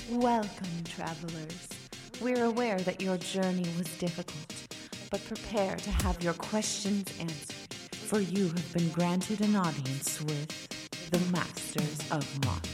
Welcome, travelers. We're aware that your journey was difficult, but prepare to have your questions answered, for you have been granted an audience with the Masters of Modern.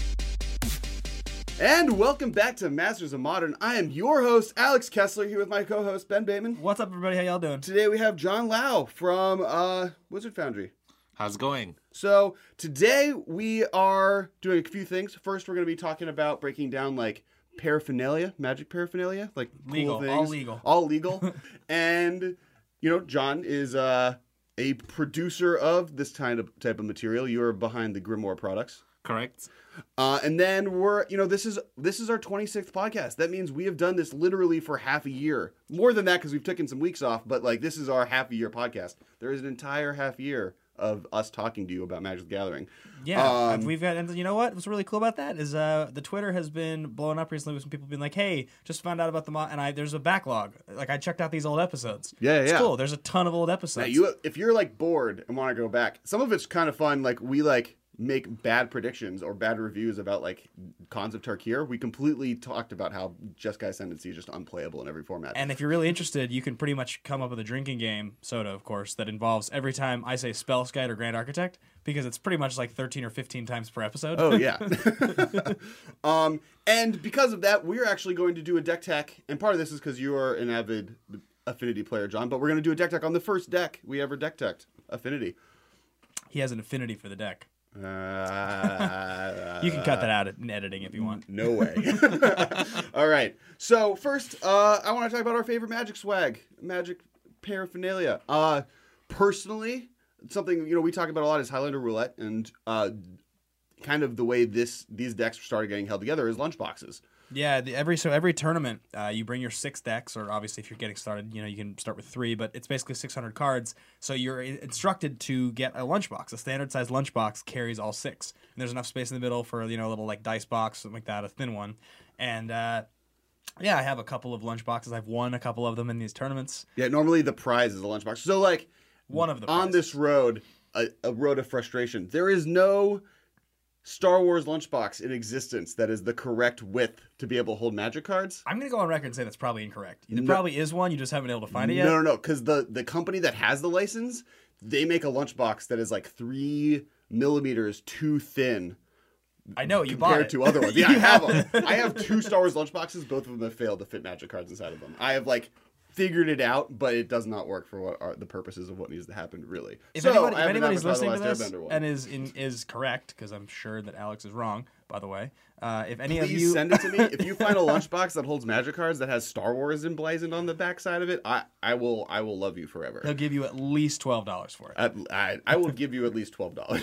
And welcome back to Masters of Modern. I am your host, Alex Kessler, here with my co-host, Ben Bateman. What's up, everybody? How y'all doing? Today we have John Lau from Wizard Foundry. How's it going? So today we are doing a few things. First, we're going to be talking about breaking down like paraphernalia, magic paraphernalia, like legal, cool things. all legal. And you know, John is a producer of this type of material. You are behind the Grimoire products. Correct. And then this is our 26th podcast. That means we have done this literally for half a year. More than that because we've taken some weeks off, but like this is our half a year podcast. There is an entire half year of us talking to you about Magic the Gathering. Yeah, we've got, and you know what? What's really cool about that is the Twitter has been blowing up recently with some people being like, "Hey, just found out about the mod," and there's a backlog. Like I checked out these old episodes. It's cool. There's a ton of old episodes. Now, if you're like bored and want to go back, some of it's kind of fun. Like we make bad predictions or bad reviews about like Khans of Tarkir. We completely talked about how Jeskai Ascendancy is just unplayable in every format. And if you're really interested, you can pretty much come up with a drinking game, soda, of course, that involves every time I say Spellskite or Grand Architect, because it's pretty much like 13 or 15 times per episode. Oh, yeah. And because of that, we're actually going to do a deck tech. And part of this is because you are an avid Affinity player, John. But we're going to do a deck tech on the first deck we ever deck teched, Affinity. He has an affinity for the deck. You can cut that out in editing if you want. No way. All right. So first, I want to talk about our favorite Magic swag, Magic paraphernalia. Personally, something we talk about a lot is Highlander Roulette, and kind of the way these decks started getting held together is lunchboxes. Yeah, every tournament, you bring your 6 decks, or obviously if you're getting started, you can start with 3, but it's basically 600 cards. So you're instructed to get a lunchbox. A standard size lunchbox carries all 6. And there's enough space in the middle for a little like dice box, something like that, a thin one. And I have a couple of lunchboxes. I've won a couple of them in these tournaments. Yeah, normally the prize is a lunchbox. So like one of the on this road, a road of frustration, there is no Star Wars lunchbox in existence that is the correct width to be able to hold Magic cards. I'm going to go on record and say that's probably incorrect. There probably is one, you just haven't been able to find it yet. No, because the company that has the license, they make a lunchbox that is like 3 millimeters too thin. I know, you bought it. Compared to other ones. Yeah, I have them. I have 2 Star Wars lunchboxes. Both of them have failed to fit Magic cards inside of them. I have figured it out, but it does not work for what are the purposes of what needs to happen, really. If anybody's listening to this and is correct, because I'm sure that Alex is wrong, by the way, if any of you... Please send it to me. If you find a lunchbox that holds Magic cards that has Star Wars emblazoned on the back side of it, I will love you forever. He'll give you at least $12 for it. I will give you at least $12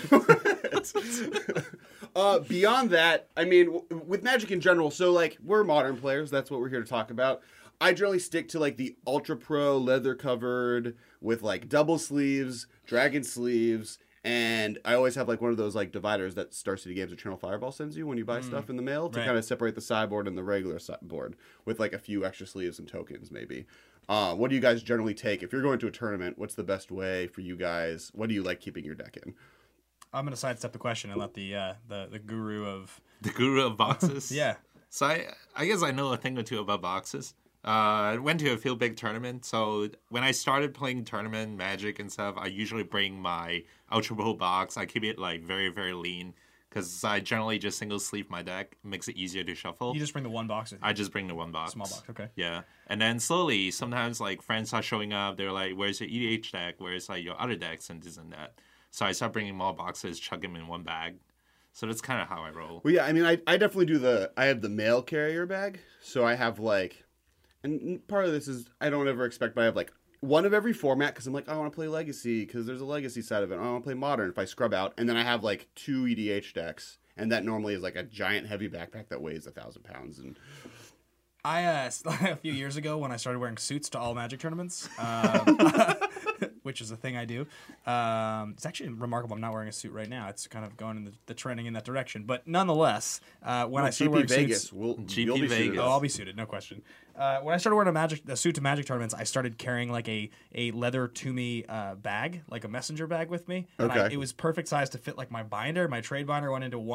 for it. Beyond that, I mean, with Magic in general, so we're modern players. That's what we're here to talk about. I generally stick to the Ultra Pro leather covered with double sleeves, dragon sleeves, and I always have one of those dividers that Star City Games Eternal Fireball sends you when you buy stuff in the mail to kind of separate the sideboard and the regular sideboard with a few extra sleeves and tokens maybe. What do you guys generally take if you're going to a tournament? What's the best way for you guys? What do you like keeping your deck in? I'm going to sidestep the question and let the guru of... The guru of boxes? Yeah. So I guess I know a thing or two about boxes. I went to a few big tournament, so when I started playing tournament Magic and stuff, I usually bring my Ultra Pro box. I keep it very, very lean because I generally just single sleeve my deck. It makes it easier to shuffle. You just bring the one box with you? I just bring the one box. Small box, okay. Yeah. And then slowly, sometimes friends start showing up. They're like, where's your EDH deck? Where's your other decks and this and that? So I start bringing more boxes, chuck them in one bag. So that's kind of how I roll. Well, yeah, I mean, I definitely do I have the mail carrier bag. So I have and part of this is I don't ever expect, but I have one of every format because I'm I want to play Legacy because there's a Legacy side of it. I want to play Modern if I scrub out. And then I have 2 EDH decks. And that normally is a giant heavy backpack that weighs 1,000 pounds. And I, a few years ago when I started wearing suits to all Magic tournaments, which is a thing I do. It's actually remarkable I'm not wearing a suit right now. It's kind of going in the trending in that direction. But nonetheless, when I started wearing Vegas, suits... GP Vegas. Suited. Oh, I'll be suited, no question. When I started wearing a suit to Magic tournaments, I started carrying a leather Toomey bag, a messenger bag with me. And Okay. it was perfect size to fit my binder. My trade binder went into one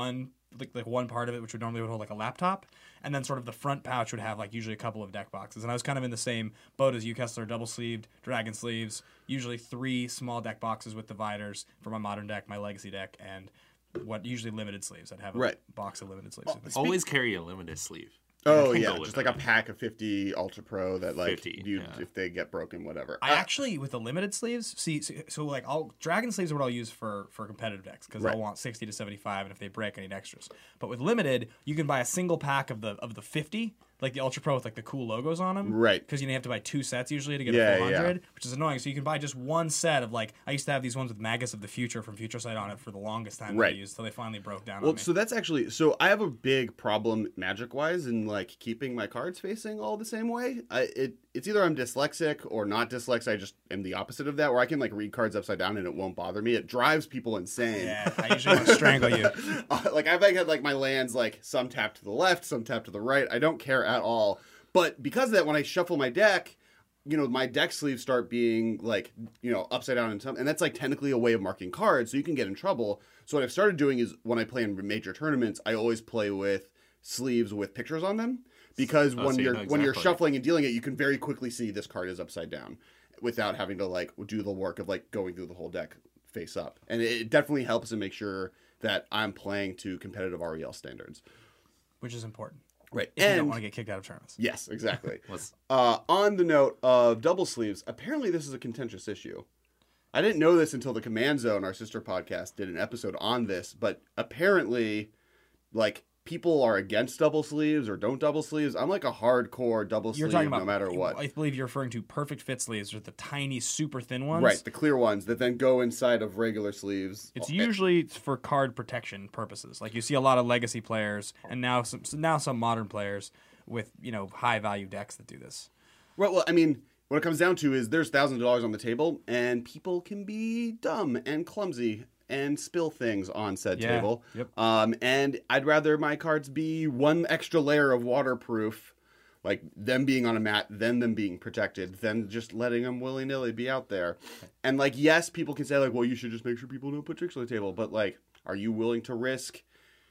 like one part of it, which would normally hold like a laptop, and then sort of the front pouch would have like usually a couple of deck boxes. And I was kind of in the same boat as you, Kessler, double sleeved, dragon sleeves, usually 3 small deck boxes with dividers for my modern deck, my legacy deck, and what usually limited sleeves. I'd have a box of limited sleeves. Always carry a limited sleeve. Oh Can yeah, go with just like a that. pack of 50 Ultra Pro that like 50, you yeah. if they get broken, whatever. I actually, with the limited sleeves, so like dragon sleeves are what I'll use for competitive decks because Right. I'll want 60 to 75, and if they break, I need extras. But with limited, you can buy a single pack of the 50, like the Ultra Pro with like the cool logos on them, Right. Because you have to buy 2 sets usually to get Yeah, a full 100, yeah. which is annoying. So you can buy just one set of like I used to have these ones with Magus of the Future from Future Sight on it for the longest time Right. that I used until they finally broke down Well, on me. so that's actually I have a big problem magic wise in like keeping my cards facing all the same way. It's either I'm dyslexic or not dyslexic. I just am the opposite of that, where I can like read cards upside down and it won't bother me. It drives people insane. Yeah, I usually want to strangle you. Like I've like, had like my lands like some tap to the left, some tap to the right. I don't care at all. But because of that, when I shuffle my deck, my deck sleeves start being like, upside down and that's like technically a way of marking cards, so you can get in trouble. So what I've started doing is when I play in major tournaments, I always play with sleeves with pictures on them because when so you you're know when you're exactly. shuffling and dealing it, you can very quickly see this card is upside down without having to like do the work of like going through the whole deck face up. And it definitely helps to make sure that I'm playing to competitive REL standards. Which is important. Right. If you don't want to get kicked out of tournaments. Yes, exactly. Let's- On the note of double sleeves, apparently this is a contentious issue. I didn't know this until the Command Zone, our sister podcast, did an episode on this, but apparently, like, people are against double sleeves or don't double sleeves. I'm like a hardcore double You're sleeve talking about no matter what. I believe you're referring to perfect fit sleeves, or the tiny, super thin ones. Right, the clear ones that then go inside of regular sleeves. It's usually for card protection purposes. Like you see a lot of legacy players, and now some modern players with high value decks that do this. Well, I mean, what it comes down to is there's thousands of dollars on the table, and people can be dumb and clumsy and spill things on said Yeah, table. yep. And I'd rather my cards be one extra layer of waterproof, like them being on a mat, then them being protected, than just letting them willy-nilly be out there. And, like, yes, people can say, like, well, you should just make sure people don't put tricks on the table. But, like, are you willing to risk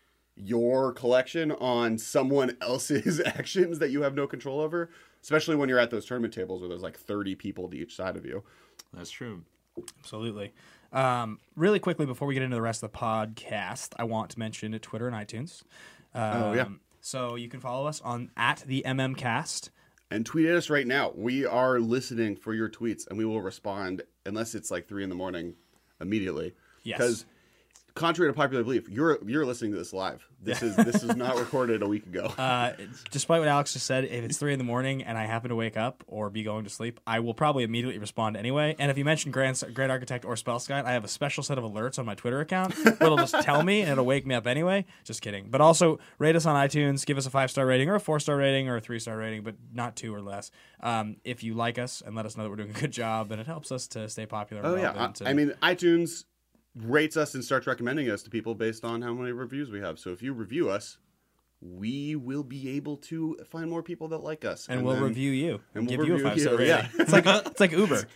your collection on someone else's actions that you have no control over? Especially when you're at those tournament tables where there's, like, 30 people to each side of you. That's true. Absolutely. Really quickly before we get into the rest of the podcast, I want to mention Twitter and iTunes. Yeah. So you can follow us on @theMMcast. And tweet at us right now. We are listening for your tweets, and we will respond unless it's like 3 a.m. immediately. Yes. Because contrary to popular belief, you're listening to this live. This is not recorded a week ago. Despite what Alex just said, if it's 3 a.m. and I happen to wake up or be going to sleep, I will probably immediately respond anyway. And if you mention Great Architect or Spellskite, I have a special set of alerts on my Twitter account that'll just tell me, and it'll wake me up anyway. Just kidding. But also, rate us on iTunes, give us a 5-star rating or a 4-star rating or a 3-star rating, but not 2 or less. If you like us and let us know that we're doing a good job, and it helps us to stay popular. And Oh, yeah. relevant I mean, iTunes rates us and starts recommending us to people based on how many reviews we have. So if you review us, we will be able to find more people that like us. and we'll then- review you and give we'll you a review 5-star you, rating. yeah. It's like Uber.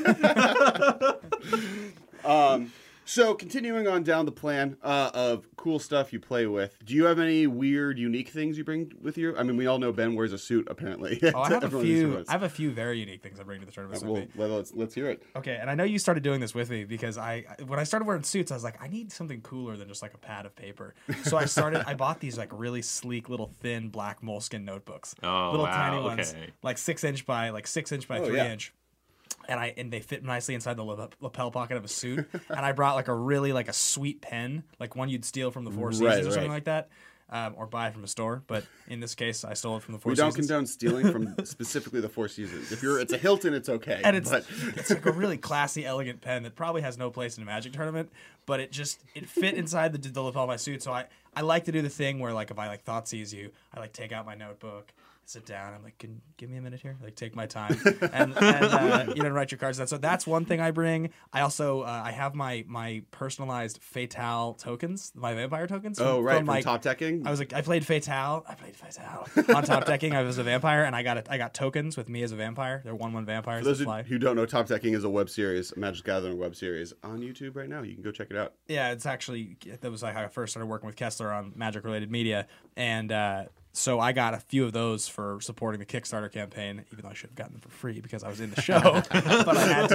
So continuing on down the plan of cool stuff you play with, do you have any weird, unique things you bring with you? I mean, we all know Ben wears a suit, apparently. Oh, I have a Everyone few. knows. I have a few very unique things I bring to the tournament. Well, let's hear it. Okay, and I know you started doing this with me because when I started wearing suits, I was like, I need something cooler than just like a pad of paper. So I bought these like really sleek little thin black moleskin notebooks. Oh, little wow, tiny ones, okay. like 6 inch by 3 yeah. inch. And they fit nicely inside the lapel pocket of a suit. And I brought like a really like a sweet pen, like one you'd steal from the Four Seasons Right, or something right. like that. Or buy from a store, but in this case, I stole it from the Four We don't Seasons. condone stealing from specifically the Four Seasons. If it's a Hilton, it's okay. And it's but it's like a really classy, elegant pen that probably has no place in a Magic tournament, but it fit inside the lapel of my suit. So I like to do the thing where like if I like Thoughtseize you, I like take out my notebook sit down. I'm like, give me a minute here. Like, take my time and write your cards down. So that's one thing I bring. I also I have my personalized Fatale tokens, my vampire tokens. From Top Decking. I played Fatale on Top Decking. I was a vampire, and I got tokens with me as a vampire. They're 1/1 vampires. For those who don't know, Top Decking is a web series, a Magic Gathering web series on YouTube right now. You can go check it out. Yeah, it's actually that was like how I first started working with Kessler on Magic related media, and so I got a few of those for supporting the Kickstarter campaign, even though I should have gotten them for free because I was in the show, but I had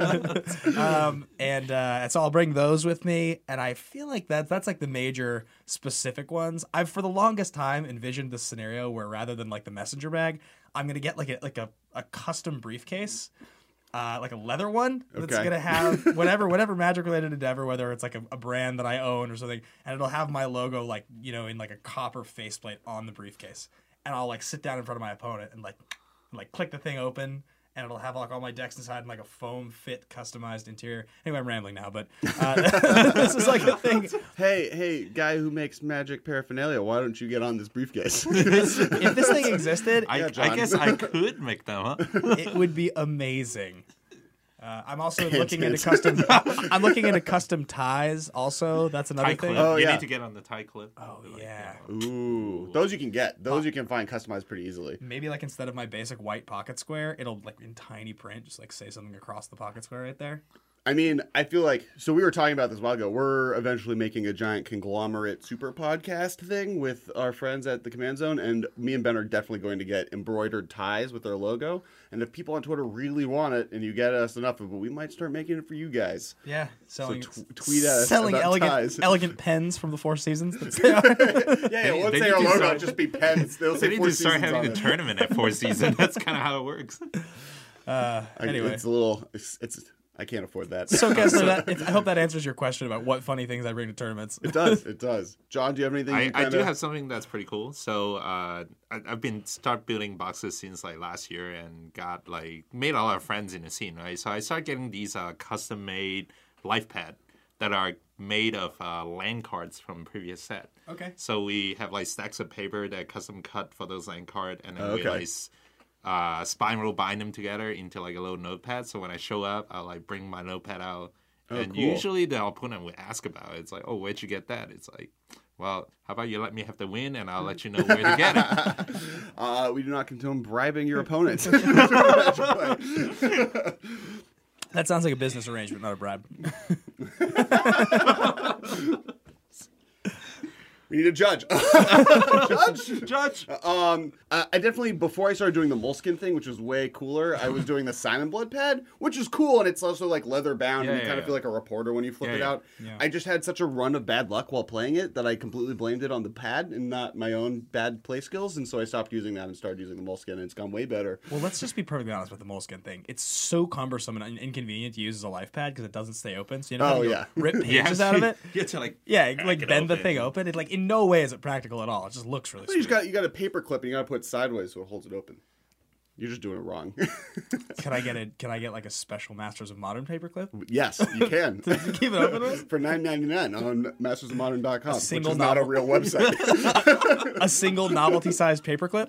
to. And so I'll bring those with me, and I feel like that's like the major specific ones. I've for the longest time envisioned this scenario where rather than like the messenger bag, I'm gonna get like a custom briefcase. Like a leather one that's gonna have whatever magic related endeavor, whether it's like a brand that I own or something, and it'll have my logo like in like a copper faceplate on the briefcase, and I'll like sit down in front of my opponent and like click the thing open, and it'll have like all my decks inside and like a foam fit customized interior. Anyway, I'm rambling now, but this is like a thing. Hey, guy who makes magic paraphernalia, why don't you get on this briefcase? If this thing existed, I guess I could make them, huh? It would be amazing. I'm also looking into custom. I'm looking into custom ties. Also, that's another tie thing. clip. Oh, You yeah. need to get on the tie clip. Oh yeah. Ooh, those you can get. Those you can find customized pretty easily. Maybe like instead of my basic white pocket square, it'll like in tiny print, just like say something across the pocket square right there. I mean, I feel like, so we were talking about this a while ago. We're eventually making a giant conglomerate super podcast thing with our friends at the Command Zone, and me and Ben are definitely going to get embroidered ties with our logo. And if people on Twitter really want it, and you get us enough of it, we might start making it for you guys. Yeah, selling tweet at us selling about ties. elegant pens from the Four Seasons. That's Yeah, once they they need our to logo, start- it'll just be pens. They'll They say need Four to start Seasons having on a it. tournament at Four Seasons. That's kind of how it works. Anyway, It's a little, it's I can't afford that. so Kessler, I hope that answers your question about what funny things I bring to tournaments. It does. John, do you have anything? I do have something that's pretty cool. So I've been start building boxes since like last year and got like made a lot of friends in the scene, right? So I started getting these custom made life pad that are made of land cards from previous set. Okay. So we have like stacks of paper that custom cut for those land card, and then we Okay. like spiral bind them together into like a little notepad. So when I show up, I'll like bring my notepad out. And cool. usually the opponent would ask about it. It's like, oh, where'd you get that? It's like, well, how about you let me have the win and I'll let you know where to get it. We do not condone bribing your opponent. That sounds like a business arrangement, not a bribe. We need a judge. Judge. I definitely, before I started doing the moleskin thing, which was way cooler, I was doing the Simon Blood pad, which is cool, and it's also like leather bound, and you kind of feel like a reporter when you flip it out. Yeah. I just had such a run of bad luck while playing it that I completely blamed it on the pad and not my own bad play skills, and so I stopped using that and started using the moleskin, and it's gone way better. Well, let's just be perfectly honest with the moleskin thing. It's so cumbersome and inconvenient to use as a life pad because it doesn't stay open. So you know how to go rip pages out of it. You have to like Like bend the thing open. It like in no way is it practical at all. It just looks really. You Sweet. got a paper clip and you got to put it sideways so it holds it open. You're just doing it wrong. Can I get like a special Masters of Modern paperclip? Yes, you can. Keep it open with? For $9.99 on mastersofmodern.com, which single is not a novel. real website. A single novelty-sized paperclip.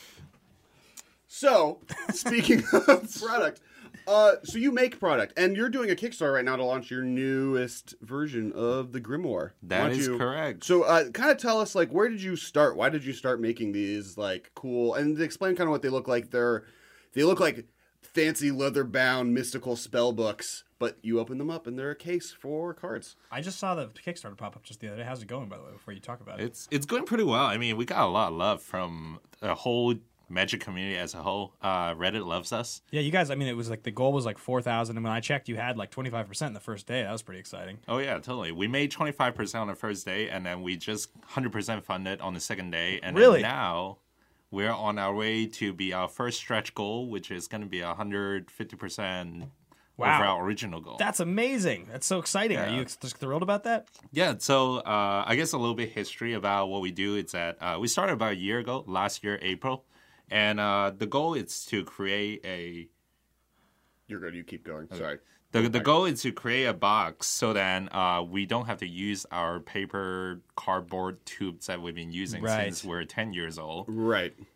So, speaking of product, so you make product, and you're doing a Kickstarter right now to launch your newest version of the Grimoire. That is correct. So, kind of tell us, like, where did you start? Why did you start making these, like, cool, and explain kind of what they look like. They look like fancy leather-bound mystical spell books, but you open them up, and they're a case for cards. I just saw the Kickstarter pop up just the other day. How's it going, by the way? Before you talk about it, It's going pretty well. I mean, we got a lot of love from the whole Magic community as a whole. Reddit loves us. yeah, you guys. I mean, it was like the goal was like 4,000, and when I checked, you had like 25% in the first day. That was pretty exciting. Oh yeah, totally. We made 25% on the first day, and then we just 100% funded on the second day. And Really? then now we're on our way to be our first stretch goal, which is going to be 150% Wow. over our original goal. That's amazing. That's so exciting. Yeah. Are you just thrilled about that? Yeah, so I guess a little bit history about what we do. It's that we started about a year ago, last year, April. And the goal is to create a... You're good. You keep going. Sorry. The goal is to create a box so that we don't have to use our paper cardboard tubes that we've been using Right. since we're 10 years old. Right.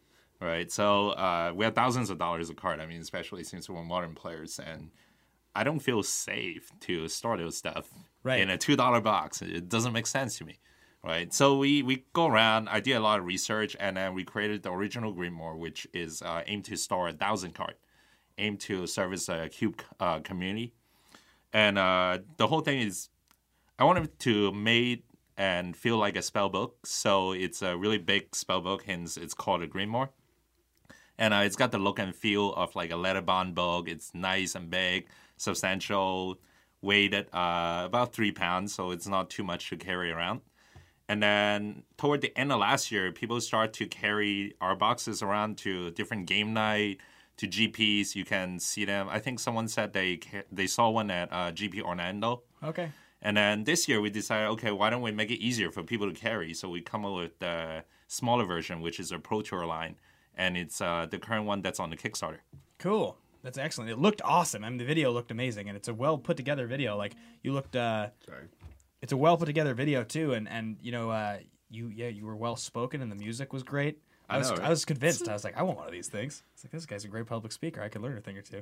right? So we have thousands of dollars a card. I mean, especially since we're modern players, and I don't feel safe to store those stuff in a $2 box. It doesn't make sense to me, right? So we go around. I did a lot of research, and then we created the original Grimoire, which is aimed to store 1,000 cards, aimed to service a Cube community. And the whole thing is, I wanted to make and feel like a spell book. So it's a really big spell book, hence it's called a Grimoire. And it's got the look and feel of like a letterbound book. It's nice and big, substantial, weighted about 3 pounds, so it's not too much to carry around. And then toward the end of last year, people start to carry our boxes around to different game night, to GPs. You can see them. I think someone said they saw one at GP Orlando. Okay. And then this year we decided, okay, why don't we make it easier for people to carry? So we come up with the smaller version, which is a Pro Tour line. And it's the current one that's on the Kickstarter. Cool. That's excellent. It looked awesome. I mean, the video looked amazing, and it's a well put together video. Like you looked. It's a well put together video too, and you know, you were well spoken, and the music was great. I was convinced. I was like, I want one of these things. It's like, this guy's a great public speaker. I could learn a thing or two.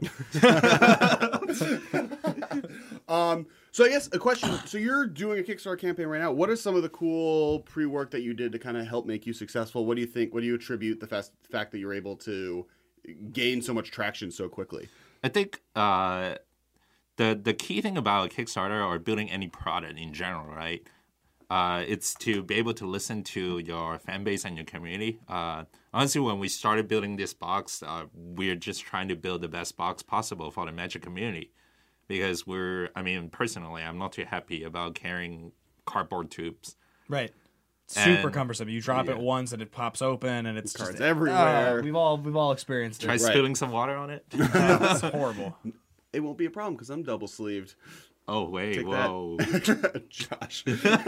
So I guess a question. So you're doing a Kickstarter campaign right now. What are some of the cool pre-work that you did to kind of help make you successful? What do you think? What do you attribute the fact that you're able to gain so much traction so quickly? I think the key thing about a Kickstarter or building any product in general, right? It's to be able to listen to your fan base and your community. Honestly, when we started building this box, we're just trying to build the best box possible for the Magic community. Because personally, I'm not too happy about carrying cardboard tubes. Right. Super cumbersome. You drop it once and it pops open and it's Cards just everywhere. We've all experienced it. Try spilling some water on it. It's horrible. It won't be a problem because I'm double sleeved. Oh, wait, Take whoa. that. Josh.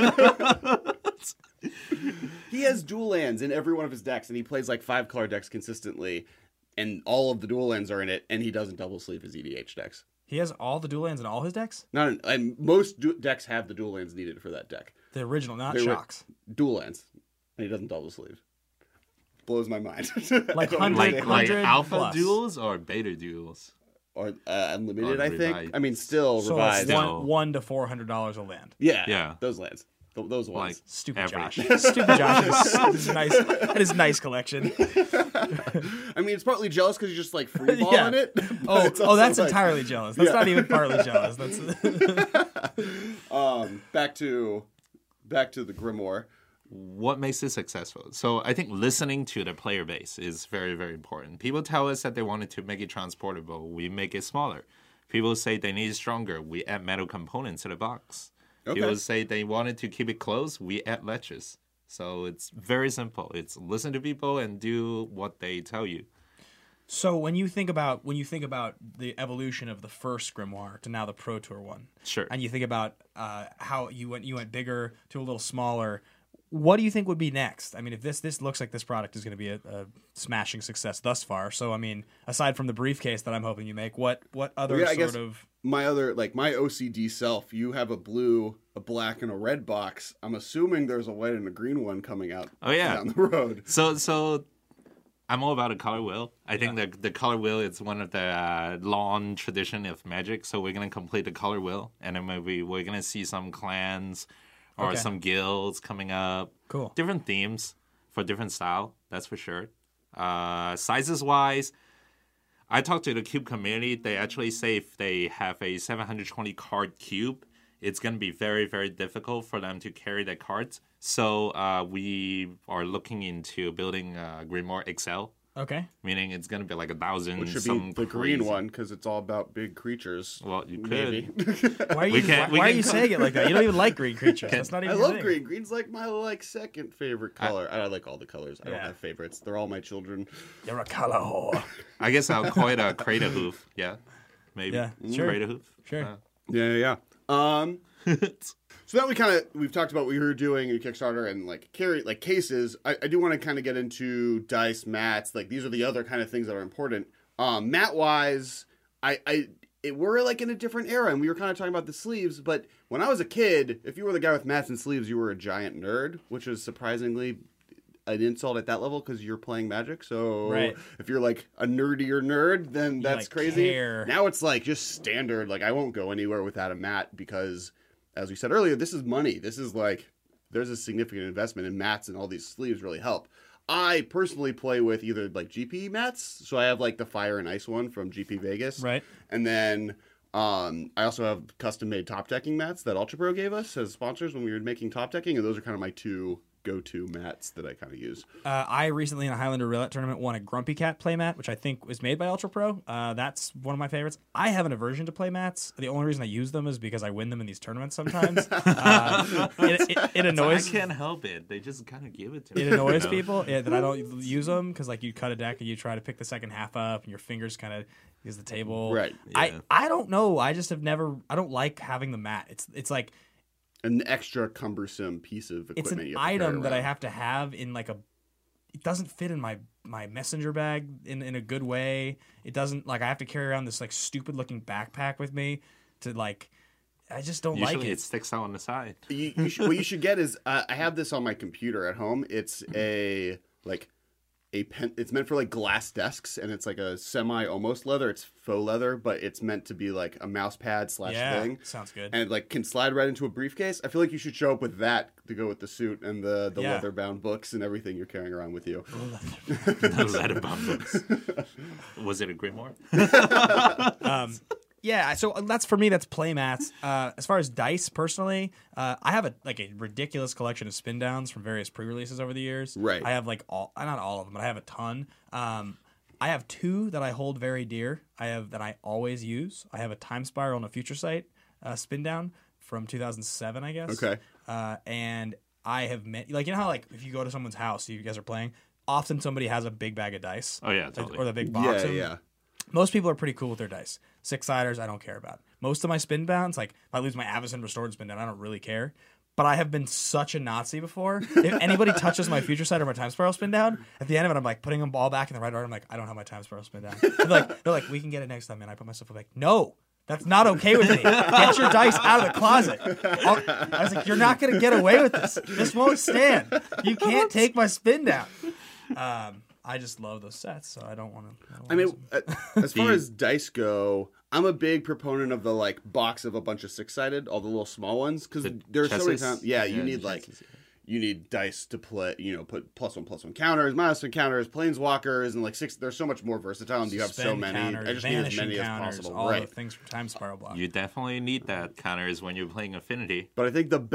He has dual lands in every one of his decks, and he plays like 5-color decks consistently, and all of the dual lands are in it, and he doesn't double sleeve his EDH decks. He has all the dual lands in all his decks? And most decks have the dual lands needed for that deck. The original, not They were Shocks. Dual lands, and he doesn't double sleeve. Blows my mind. Like I don't 100 understand. Like alpha plus. duels or beta duels? Or unlimited, Or I think. revised. I mean, still So revised. it's Still. $100 to $400 a land. Yeah, those lands. Those ones. Like Stupid average. Josh. Stupid Josh. His nice collection. I mean, it's partly jealous because you're just like freeballing it. It's Oh, also that's like- entirely jealous. That's not even partly jealous. That's Back to the Grimoire. What makes it successful? So I think listening to the player base is very, very important. People tell us that they wanted to make it transportable. We make it smaller. People say they need it stronger. We add metal components to the box. Okay. People say they wanted to keep it closed. We add ledges. So it's very simple. It's listen to people and do what they tell you. So when you think about the evolution of the first Grimoire to now the Pro Tour one, Sure. and you think about how you went bigger to a little smaller, what do you think would be next? I mean, if this looks like this product is going to be a smashing success thus far. So I mean, aside from the briefcase that I'm hoping you make, what other I guess sort of my OCD self, you have a blue, a black, and a red box. I'm assuming there's a white and a green one coming out down the road. So I'm all about a color wheel. I think that the color wheel is one of the long tradition of Magic. So we're going to complete the color wheel. And then maybe we're going to see some clans or some guilds coming up. Cool. Different themes for different style, that's for sure. Sizes-wise, I talked to the cube community. They actually say if they have a 720 card cube, it's going to be very, very difficult for them to carry their cards. So we are looking into building Grimoire XL, okay. meaning it's going to be like 1,000. Which should some be the green crazy- one because it's all about big creatures. Well, you could. Maybe. Why are you, We can- why are we you can- saying it like that? You don't even like green creatures. That's not I even your love thing. green. Green's like my second favorite color. I like all the colors. I don't Yeah. have favorites. They're all my children. You're a color whore. I guess I'll call it a Crater Hoof. Yeah, maybe. Yeah, sure. Crater Hoof. Sure. Yeah. So now we've talked about what you're doing in Kickstarter and like cases. I do want to kind of get into dice, mats. Like these are the other kind of things that are important. Mat wise, we're like in a different era, and we were kind of talking about the sleeves. But when I was a kid, if you were the guy with mats and sleeves, you were a giant nerd, which is surprisingly an insult at that level because you're playing Magic. So Right. if you're like a nerdier nerd, then that's like, crazy. care. Now it's like just standard. Like I won't go anywhere without a mat because, as we said earlier, this is money. This is like there's a significant investment in mats, and all these sleeves really help. I personally play with either like GP mats, so I have like the Fire and Ice one from GP Vegas, Right. and then I also have custom made top decking mats that Ultra Pro gave us as sponsors when we were making top decking, and those are kind of my two go-to mats that I kind of use. I recently in a Highlander Roulette tournament won a Grumpy Cat playmat, which I think was made by Ultra Pro. That's one of my favorites. I have an aversion to playmats. The only reason I use them is because I win them in these tournaments sometimes. It annoys. I can't help it. They just kind of give it to me. It annoys you know? people that I don't use them because like you cut a deck and you try to pick the second half up and your fingers kind of use the table. Right. Yeah. I don't know. I just have never. I don't like having the mat. It's like An extra cumbersome piece of equipment. it's an you have to carry item that I around. have to have in like a. It doesn't fit in my messenger bag in a good way. It doesn't like I have to carry around this like stupid looking backpack with me to like. I just don't Usually like it it. sticks out on the side. What you should get is I have this on my computer at home. It's a pen. It's meant for like glass desks, and it's like a semi almost leather. It's faux leather, but it's meant to be like a mouse pad / Yeah, thing. sounds good. And it like can slide right into a briefcase. I feel like you should show up with that to go with the suit and the Yeah. leather bound books and everything you're carrying around with you. Those letter bumps. Was it a Grimoire? Yeah, so that's for me. That's playmats. As far as dice, personally, I have a ridiculous collection of spin downs from various pre-releases over the years. Right. I have not all of them, but I have a ton. I have two that I hold very dear. I have that I always use. I have a Time Spiral and a Future Sight spin down from 2007, I guess. Okay. And I have met you know how like if you go to someone's house, you guys are playing. Often somebody has a big bag of dice. Oh, yeah, totally. Or the big box. Yeah, of- yeah. Most people are pretty cool with their dice. 6-siders, I don't care about. Most of my spin downs, like if I lose my Avacyn Restored spin down, I don't really care. But I have been such a Nazi before. If anybody touches my Future Sight or my Time Spiral spin down, at the end of it, I'm like putting them all back in the right order. I'm like, I don't have my Time Spiral spin down. They're like, we can get it next time. And I put myself like, no, that's not okay with me. Get your dice out of the closet. I was like, you're not going to get away with this. This won't stand. You can't take my spin down. I just love those sets, so I don't want to. I mean, as far as dice go, I'm a big proponent of the like box of a bunch of 6-sided, all the little small ones, because there's so many chesses? times. Yeah, you Yeah, need the like chesses, yeah. you need dice to play. Put +1/+1 counters, -1 counters, planeswalkers, and like 6. There's so much more versatile, and you have so Suspend many. counters, I just need as vanishing many counters, as possible. all Right. the things from Time Spiral block. You definitely need that counters when you're playing Affinity. But I think the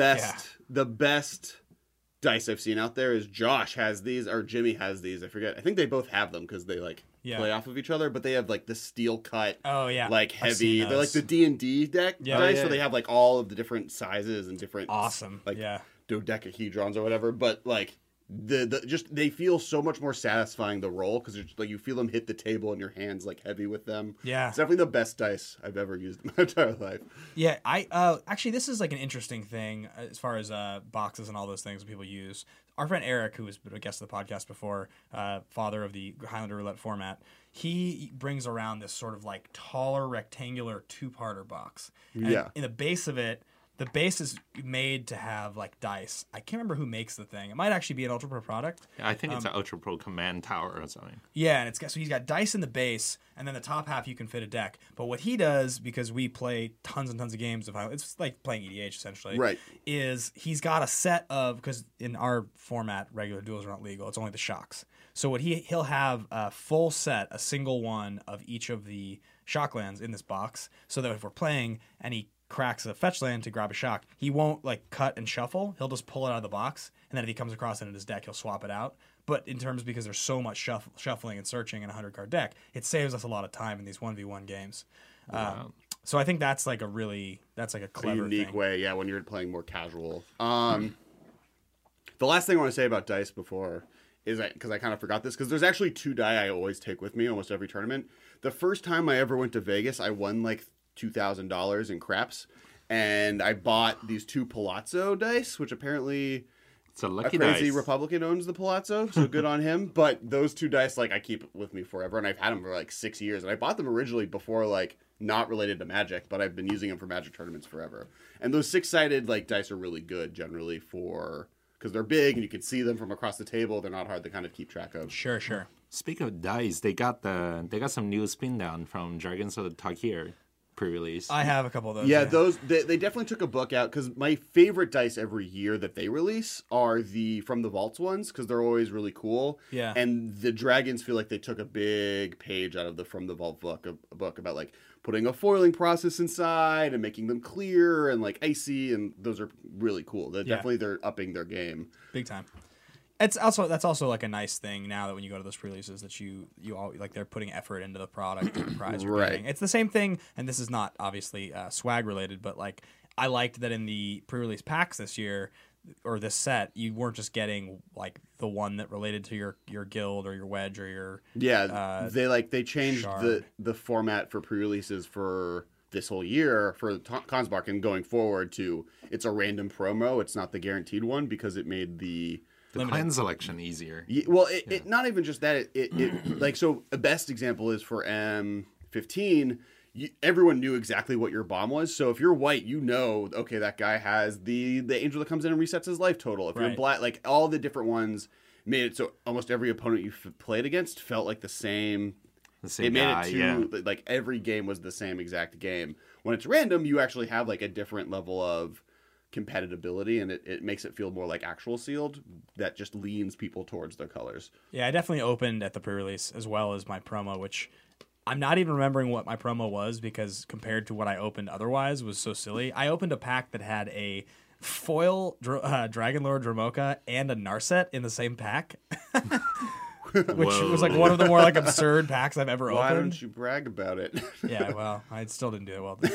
best dice I've seen out there is Josh has these or Jimmy has these. I forget. I think they both have them because they like play off of each other. But they have like the steel cut. Oh, yeah. like I've heavy. seen They're like those. the D&D deck Yeah. dice, Oh, so yeah. they have like all of the different sizes and different Awesome. like Yeah. dodecahedrons or whatever. But like the just they feel so much more satisfying the roll because like you feel them hit the table and your hands like heavy with them. Yeah. It's definitely the best dice I've ever used in my entire life. Yeah, I actually this is like an interesting thing as far as boxes and all those things that people use. Our friend Eric, who has been a guest of the podcast before, father of the Highlander Roulette format, he brings around this sort of like taller rectangular 2-parter box. And Yeah. in the base of it, the base is made to have like dice. I can't remember who makes the thing. It might actually be an Ultra Pro product. I think it's an Ultra Pro Command Tower or something. Yeah, and so he's got dice in the base, and then the top half you can fit a deck. But what he does, because we play tons and tons of games of it's like playing EDH essentially, Right. is he's got a set of, because in our format regular duels are not legal, it's only the shocks. So what he'll have a full set, a single one of each of the shock lands in this box, so that if we're playing and he cracks a fetch land to grab a shock, he won't like cut and shuffle. He'll just pull it out of the box, and then if he comes across it in his deck, he'll swap it out. But in terms, because there's so much shuffling and searching in a 100-card deck, it saves us a lot of time in these 1v1 games. So I think that's like a clever unique thing. way, yeah, when you're playing more casual. The last thing I want to say about dice before is because I kind of forgot this, because there's actually 2 die I always take with me almost every tournament. The first time I ever went to Vegas, I won like $2,000 in craps, and I bought these 2 Palazzo dice, which apparently It's a a lucky crazy dice. Republican owns the Palazzo, so good on him. But those 2 dice, like, I keep with me forever, and I've had them for like 6 years, and I bought them originally before like not related to Magic, but I've been using them for Magic tournaments forever. And those 6-sided like dice are really good generally for because they're big and you can see them from across the table. They're not hard to kind of keep track of. Sure. Speaking of dice, they got some new spin down from Dragons of the Tarkir pre-release. I have a couple of those. Yeah, those they definitely took a book out because my favorite dice every year that they release are the From the Vaults ones because they're always really cool. Yeah. And the dragons feel like they took a big page out of the From the Vault book, a book about like putting a foiling process inside and making them clear and like icy, and those are really cool. They're upping their game. Big time. That's also like a nice thing now that when you go to those pre-releases that you all like they're putting effort into the product and the prize you're Right. getting. It's the same thing, and this is not obviously swag related, but like I liked that in the pre-release packs this year or this set, you weren't just getting like the one that related to your guild or your wedge or your they changed shard. the format for pre-releases for this whole year for Consbark and going forward to it's a random promo. It's not the guaranteed one because it made the clan selection easier. Yeah, well, it not even just that. It like so. A best example is for M15. Everyone knew exactly what your bomb was. So if you're white, you know, okay, that guy has the angel that comes in and resets his life total. If you're black, like all the different ones made it so almost every opponent you played against felt like the same. It made it like every game was the same exact game. When it's random, you actually have like a different level of compatibility, and it makes it feel more like actual sealed that just leans people towards their colors. Yeah, I definitely opened at the pre-release as well as my promo, which I'm not even remembering what my promo was because compared to what I opened otherwise was so silly. I opened a pack that had a foil Dragonlord Dromoka and a Narset in the same pack. Which was like one of the more like absurd packs I've ever opened. Why don't you brag about it? Yeah, well, I still didn't do it well.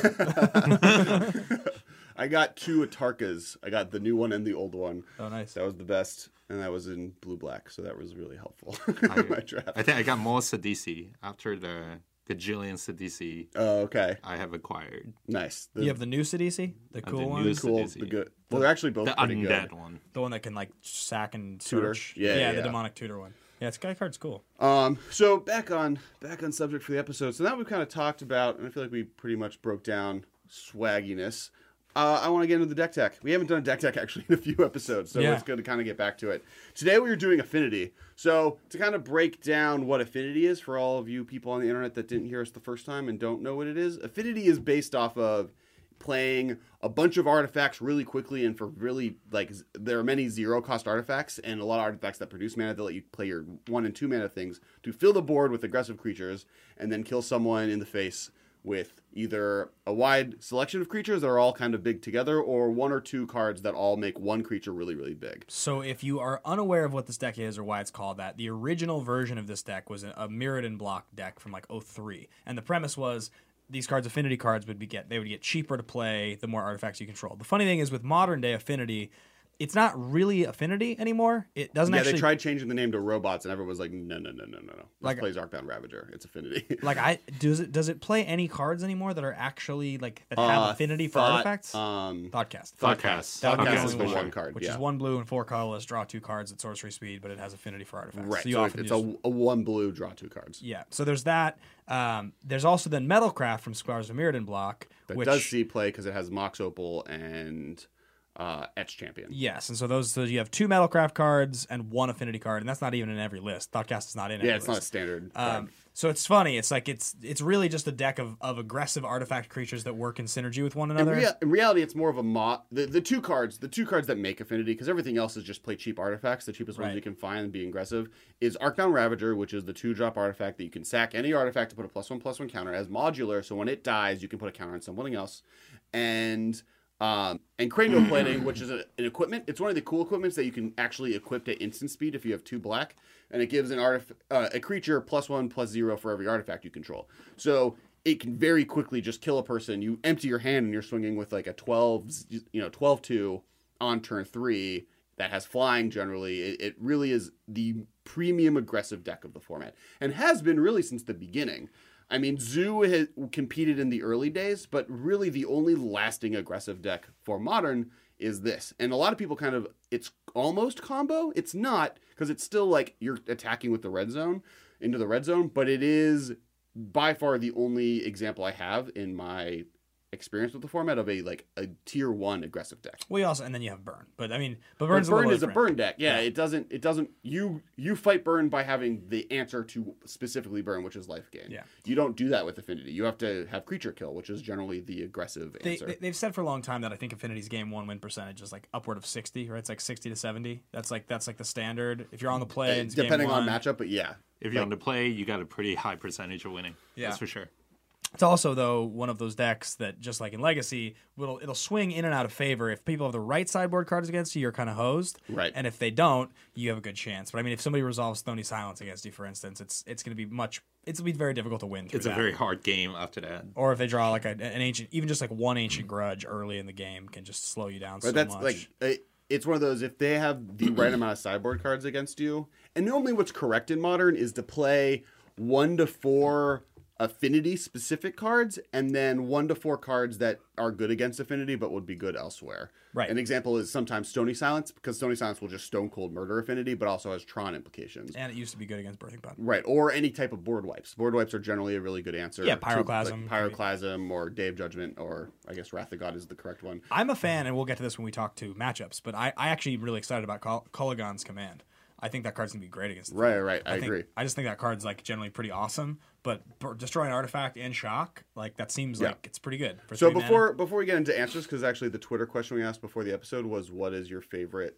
I got two Atarkas. I got the new one and the old one. Oh, nice. That was the best, and that was in blue-black, so that was really helpful. My draft. I think I got more Sidisi after the Gajillion Sidisi. Oh, okay. I have acquired. Nice. You have the new Sidisi? The cool one? new cool, Sidisi. the good. Well, they're actually both The pretty undead good. one. The one that can like sack and Tutor? search. Yeah, the yeah. demonic tutor one. Yeah, Sky card's cool. So back on subject for the episode. So now we've kind of talked about, and I feel like we pretty much broke down swagginess. I want to get into the deck tech. We haven't done a deck tech actually in a few episodes, so it's good to kind of get back to it. Today we were doing Affinity. So to kind of break down what Affinity is for all of you people on the internet that didn't hear us the first time and don't know what it is, Affinity is based off of playing a bunch of artifacts really quickly and for really, like, there are many zero-cost artifacts and a lot of artifacts that produce mana that let you play your 1 and 2 mana things to fill the board with aggressive creatures and then kill someone in the face with either a wide selection of creatures that are all kind of big together or 1 or 2 cards that all make one creature really, really big. So if you are unaware of what this deck is or why it's called that, the original version of this deck was a Mirrodin block deck from like 03. And the premise was these cards, Affinity cards, would get cheaper to play the more artifacts you control. The funny thing is with modern day Affinity, it's not really Affinity anymore. It doesn't actually... Yeah, they tried changing the name to Robots, and everyone was like, no. This plays Arcbound Ravager. It's Affinity. Does it play any cards anymore that are actually, like, that have Affinity for artifacts? Thoughtcast. Thoughtcast is the one card, Which is 1 blue and 4 colorless, draw 2 cards at sorcery speed, but it has Affinity for artifacts. Right, so it's a 1 blue, draw 2 cards. Yeah, so there's that. There's also then Metalcraft from Scars of Mirrodin block. That which does see play because it has Mox Opal and... Etch Champion. Yes, and so you have 2 Metalcraft cards and 1 Affinity card, and that's not even in every list. Thoughtcast is not in every list. Yeah, it's not a standard card. So it's funny. It's like it's really just a deck of aggressive artifact creatures that work in synergy with one another. In reality, it's more of a the two cards that make Affinity, because everything else is just play cheap artifacts. The cheapest ones you can find and being aggressive is Arcbound Ravager, which is the 2-drop artifact that you can sack any artifact to put a +1/+1 counter as modular. So when it dies, you can put a counter on something else. And Cranial Plating, which is an equipment. It's one of the cool equipments that you can actually equip at instant speed if you have 2 black, and it gives a creature +1/+0 for every artifact you control. So it can very quickly just kill a person. You empty your hand and you're swinging with like a 12/2 on turn 3 that has flying generally. It really is the premium aggressive deck of the format and has been really since the beginning. I mean, Zoo has competed in the early days, but really the only lasting aggressive deck for Modern is this. And a lot of people it's almost combo. It's not, because it's still like you're attacking with the red zone, into the red zone, but it is by far the only example I have in my experience with the format of a tier 1 aggressive deck. Well, you also, and then you have burn, but But burn's burn a is a different. burn deck. Yeah, it doesn't. You fight burn by having the answer to specifically burn, which is life gain. Yeah. You don't do that with affinity. You have to have creature kill, which is generally the aggressive answer. They've said for a long time that I think Affinity's game 1 win percentage is like upward of 60, right? It's like 60 to 70. That's like the standard. If you're on the play, and it's Depending game on 1, matchup, but yeah. If you're on the play, you got a pretty high percentage of winning. Yeah. That's for sure. It's also though one of those decks that just like in Legacy, it'll swing in and out of favor. If people have the right sideboard cards against you, you're kind of hosed. Right. And if they don't, you have a good chance. But I mean, if somebody resolves Stony Silence against you, for instance, it's going to be it'll be very difficult to win through It's that. a very hard game after that. Or if they draw like an ancient, even just like one ancient grudge early in the game can just slow you down so But that's much. it's one of those, if they have the right amount of sideboard cards against you, and normally what's correct in Modern is to play 1 to 4 affinity specific cards and then 1 to 4 cards that are good against affinity but would be good elsewhere. Right. An example is sometimes Stony Silence, because Stony Silence will just stone cold murder affinity but also has Tron implications. And it used to be good against Birthing Pod. Right, or any type of board wipes. Board wipes are generally a really good answer. Yeah, to, Pyroclasm. Pyroclasm or Day of Judgment, or I guess Wrath of God is the correct one. I'm a fan, and we'll get to this when we talk to matchups, but I actually am really excited about Kolaghan's Command. I think that card's going to be great against the field. Right, I agree. I just think that card's like generally pretty awesome, but destroying artifact and shock, like that seems like it's pretty good. For So 3 mana. before we get into answers, because actually the Twitter question we asked before the episode was, what is your favorite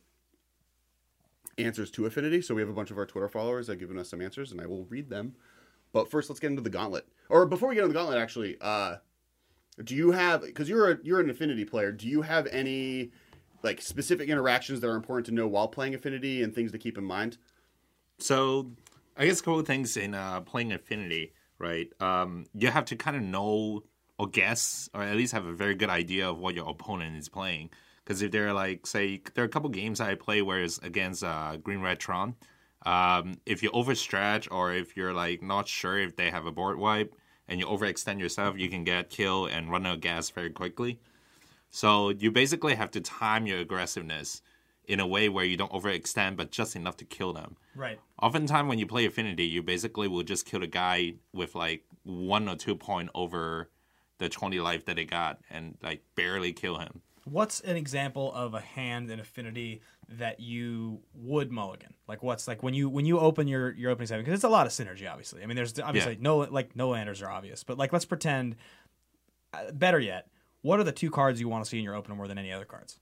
answers to affinity? So we have a bunch of our Twitter followers that have given us some answers, and I will read them. But first, let's get into the gauntlet. Or before we get into the gauntlet, actually, do you have, because you're an affinity player, do you have any like specific interactions that are important to know while playing affinity and things to keep in mind? So, I guess a couple of things in playing Affinity, right? You have to kind of know or guess, or at least have a very good idea of what your opponent is playing. Because if they're like, say, there are a couple games I play where it's against Green Red Tron. If you overstretch, or if you're like not sure if they have a board wipe and you overextend yourself, you can get killed and run out of gas very quickly. So you basically have to time your aggressiveness in a way where you don't overextend, but just enough to kill them. Right. Oftentimes when you play Affinity, you basically will just kill the guy with like 1 or 2 point over the 20 life that they got and like barely kill him. What's an example of a hand in Affinity that you would mulligan? Like what's like when you open your opening segment, because it's a lot of synergy, obviously. I mean, there's obviously no landers are obvious, but like let's pretend. Better yet, what are the 2 cards you want to see in your opener more than any other cards?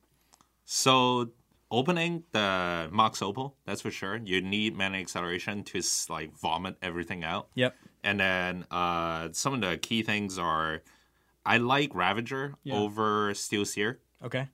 So opening the Mox Opal, that's for sure. You need mana acceleration to like vomit everything out. Yep. And then some of the key things are, I like Ravager over Steel Seer. Okay.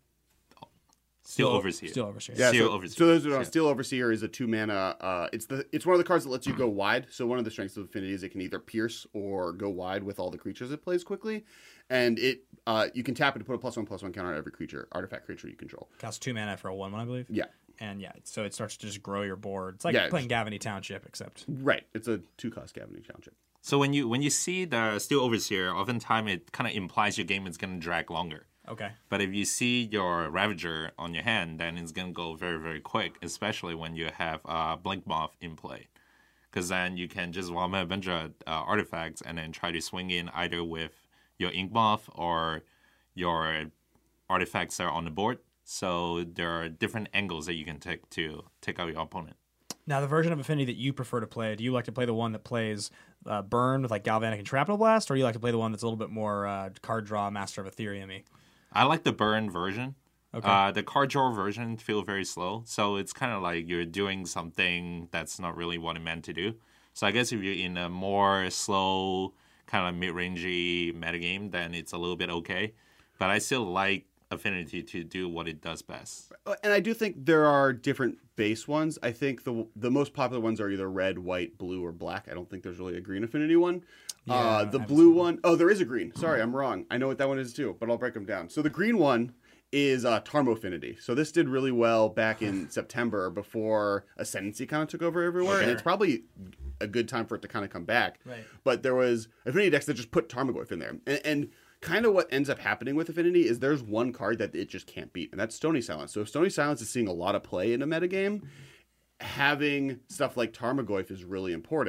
Steel Overseer. Steel Overseer. Yeah, Steel so Overseer. those are Steel Overseer is a 2 mana. It's one of the cards that lets you go wide. So one of the strengths of Affinity is it can either pierce or go wide with all the creatures it plays quickly, and it you can tap it to put a +1/+1 counter on every artifact creature you control. Costs 2 mana for a 1/1, I believe. Yeah, And so it starts to just grow your board. It's like Yeah, playing Gavany Township, except right. It's a 2-cost Gavany Township. So when you see the Steel Overseer, oftentimes it kind of implies your game is going to drag longer. okay. But if you see your Ravager on your hand, then it's going to go very, very quick, especially when you have Blink Moth in play. Because then you can just vomit a bunch of artifacts and then try to swing in either with your Ink Moth or your artifacts that are on the board. So there are different angles that you can take to take out your opponent. Now, the version of Affinity that you prefer to play, do you like to play the one that plays Burn with like Galvanic and Shrapnel Blast, or do you like to play the one that's a little bit more card draw, Master of Ethereum-y? I like the Burn version. Okay. The card draw version feels very slow, so it's kind of like you're doing something that's not really what it meant to do. So I guess if you're in a more slow, kind of mid-rangey metagame, then it's a little bit okay. But I still like Affinity to do what it does best. And I do think there are different base ones. I think the most popular ones are either red, white, blue, or black. I don't think there's really a green Affinity one. Yeah, The I blue one, oh, there is a green. Sorry, I'm wrong. I know what that one is too, but I'll break them down. So the green one is Tarmo Affinity. So this did really well back in September before Ascendancy kind of took over everywhere, Okay. and it's probably a good time for it to kind of come back. Right. But there was Affinity decks that just put Tarmogoyf in there, and kind of what ends up happening with Affinity is there's one card that it just can't beat, and that's Stony Silence. So if Stony Silence is seeing a lot of play in a metagame, having stuff like Tarmogoyf is really important.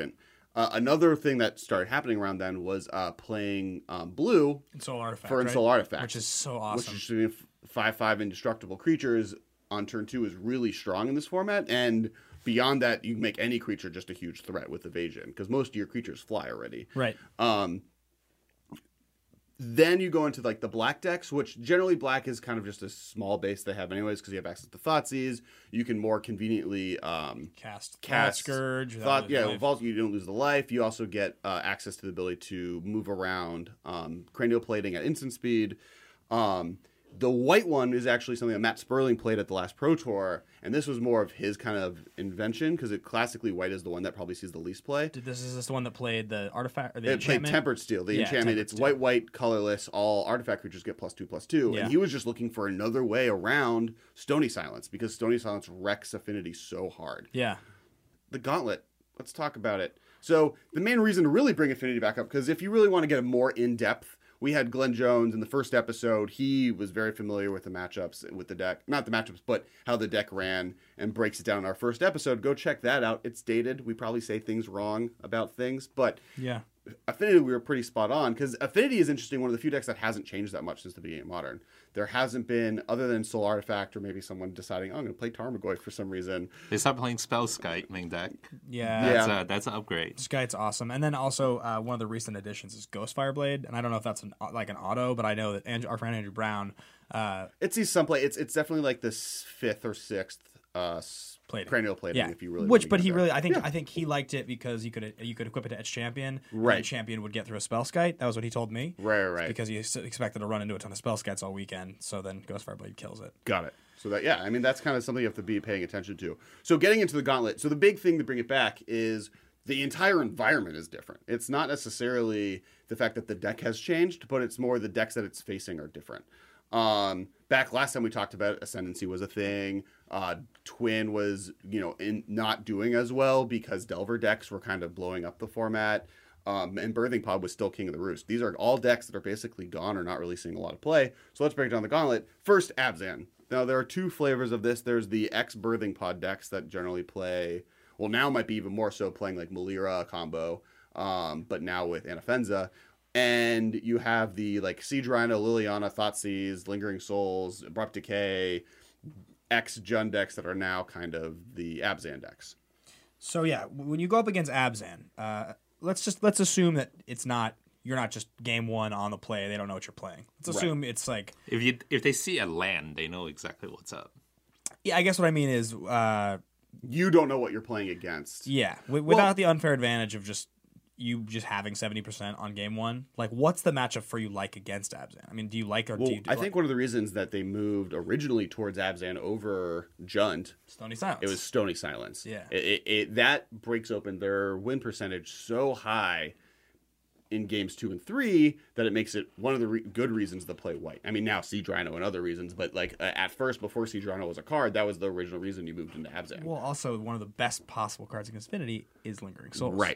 Another thing that started happening around then was playing blue Soul Artifact. for right? Soul Artifact, Which is so awesome. which is 5/5 indestructible creatures on turn 2 is really strong in this format, and beyond that, you can make any creature just a huge threat with evasion because most of your creatures fly already. Right. Then you go into like the black decks, which generally black is kind of just a small base they have anyways because you have access to Thoughtseize. You can more conveniently Cast Scourge. without losing life. Vault, you don't lose the life. You also get access to the ability to move around, cranial plating at instant speed. The white one is actually something that Matt Sperling played at the last Pro Tour, and this was more of his kind of invention because classically white is the one that probably sees the least play. Is this the one that played the artifact or the It enchantment? played Tempered Steel. The Yeah, enchantment, Tempered it's Steel. white, colorless. All artifact creatures get +2/+2. Yeah. And he was just looking for another way around Stony Silence because Stony Silence wrecks Affinity so hard. Yeah. The Gauntlet. Let's talk about it. So the main reason to really bring Affinity back up, because if you really want to get a more in-depth, we had Glenn Jones in the first episode. He was very familiar with the matchups with the deck. Not the matchups, but how the deck ran and breaks it down in our first episode. Go check that out. It's dated. We probably say things wrong about things, but Yeah. Affinity, we were pretty spot on because Affinity is interesting. One of the few decks that hasn't changed that much since the beginning of Modern. There hasn't been, other than Soul Artifact or maybe someone deciding, oh, I'm going to play Tarmogoyf for some reason. They stopped playing Spellskite main deck. Yeah. That's an upgrade. Sky's awesome. And then also one of the recent additions is Ghostfire Blade. And I don't know if that's an auto, but I know that our friend Andrew Brown It sees some play. It's definitely like the 5th or 6th cranial plating. If you really, I think he liked it because you could equip it to Etch Champion. Right. And Champion would get through a Spellskite. That was what he told me. Right. Because he expected to run into a ton of Spellskites all weekend. So then Ghostfire Blade kills it. Got it. So that's kind of something you have to be paying attention to. So getting into the Gauntlet. So the big thing to bring it back is the entire environment is different. It's not necessarily the fact that the deck has changed, but it's more the decks that it's facing are different. Back last time we talked about Ascendancy was a thing. Twin was, not doing as well because Delver decks were kind of blowing up the format. And Birthing Pod was still king of the roost. These are all decks that are basically gone or not really seeing a lot of play. So let's break down the Gauntlet. First, Abzan. Now, there are two flavors of this. There's the ex-Birthing Pod decks that generally play, well, now might be even more so playing like Malira combo, but now with Anafenza. And you have the like Siege Rhino, Liliana, Thoughtseize, Lingering Souls, Abrupt Decay, ex-Jund decks that are now kind of the Abzan decks. So yeah, when you go up against Abzan, let's assume that you're not just game one on the play. They don't know what you're playing. Let's assume it's like if they see a land, they know exactly what's up. Yeah, I guess what I mean is you don't know what you're playing against. Yeah, without the unfair advantage of just having 70% on game one. Like, what's the matchup for you like against Abzan? I mean, do you like or do you? I think one of the reasons that they moved originally towards Abzan over Jund, Stony Silence. It was Stony Silence. Yeah, that breaks open their win percentage so high in games 2 and 3 that it makes it one of the good reasons to play white. I mean, now Siege Rhino and other reasons, but like at first, before Siege Rhino was a card, that was the original reason you moved into Abzan. Well, also one of the best possible cards against Affinity is Lingering Souls. Right.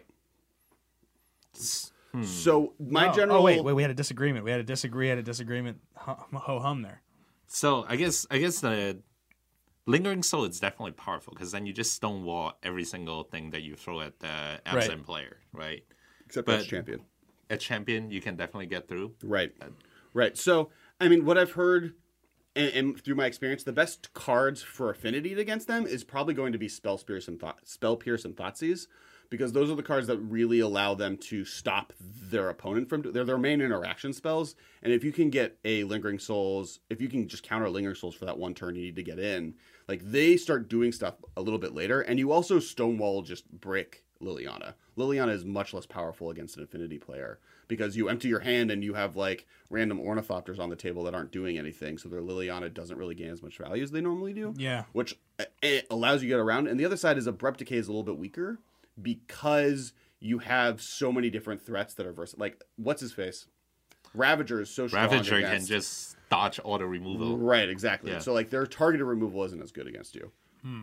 So general. Oh wait, we had a disagreement. We had a disagreement. Ho hum there. So I guess the Lingering Soul is definitely powerful because then you just stonewall every single thing that you throw at the Abzan player, right? Except as champion. At champion, you can definitely get through. Right. So I mean, what I've heard and through my experience, the best cards for Affinity against them is probably going to be Spell Pierce and Thoughtseize. Because those are the cards that really allow them to stop their opponent from... They're their main interaction spells. And if you can get a Lingering Souls... If you can just counter Lingering Souls for that one turn you need to get in... Like, they start doing stuff a little bit later. And you also stonewall just brick Liliana. Liliana is much less powerful against an Affinity player. Because you empty your hand and you have, like, random Ornithopters on the table that aren't doing anything. So their Liliana doesn't really gain as much value as they normally do. Yeah. Which it allows you to get around. And the other side is Abrupt Decay is a little bit weaker. Because you have so many different threats that are versatile. Like, what's his face? Ravager is so strong. Ravager can just dodge auto removal. Right, exactly. Yeah. So, like, their targeted removal isn't as good against you.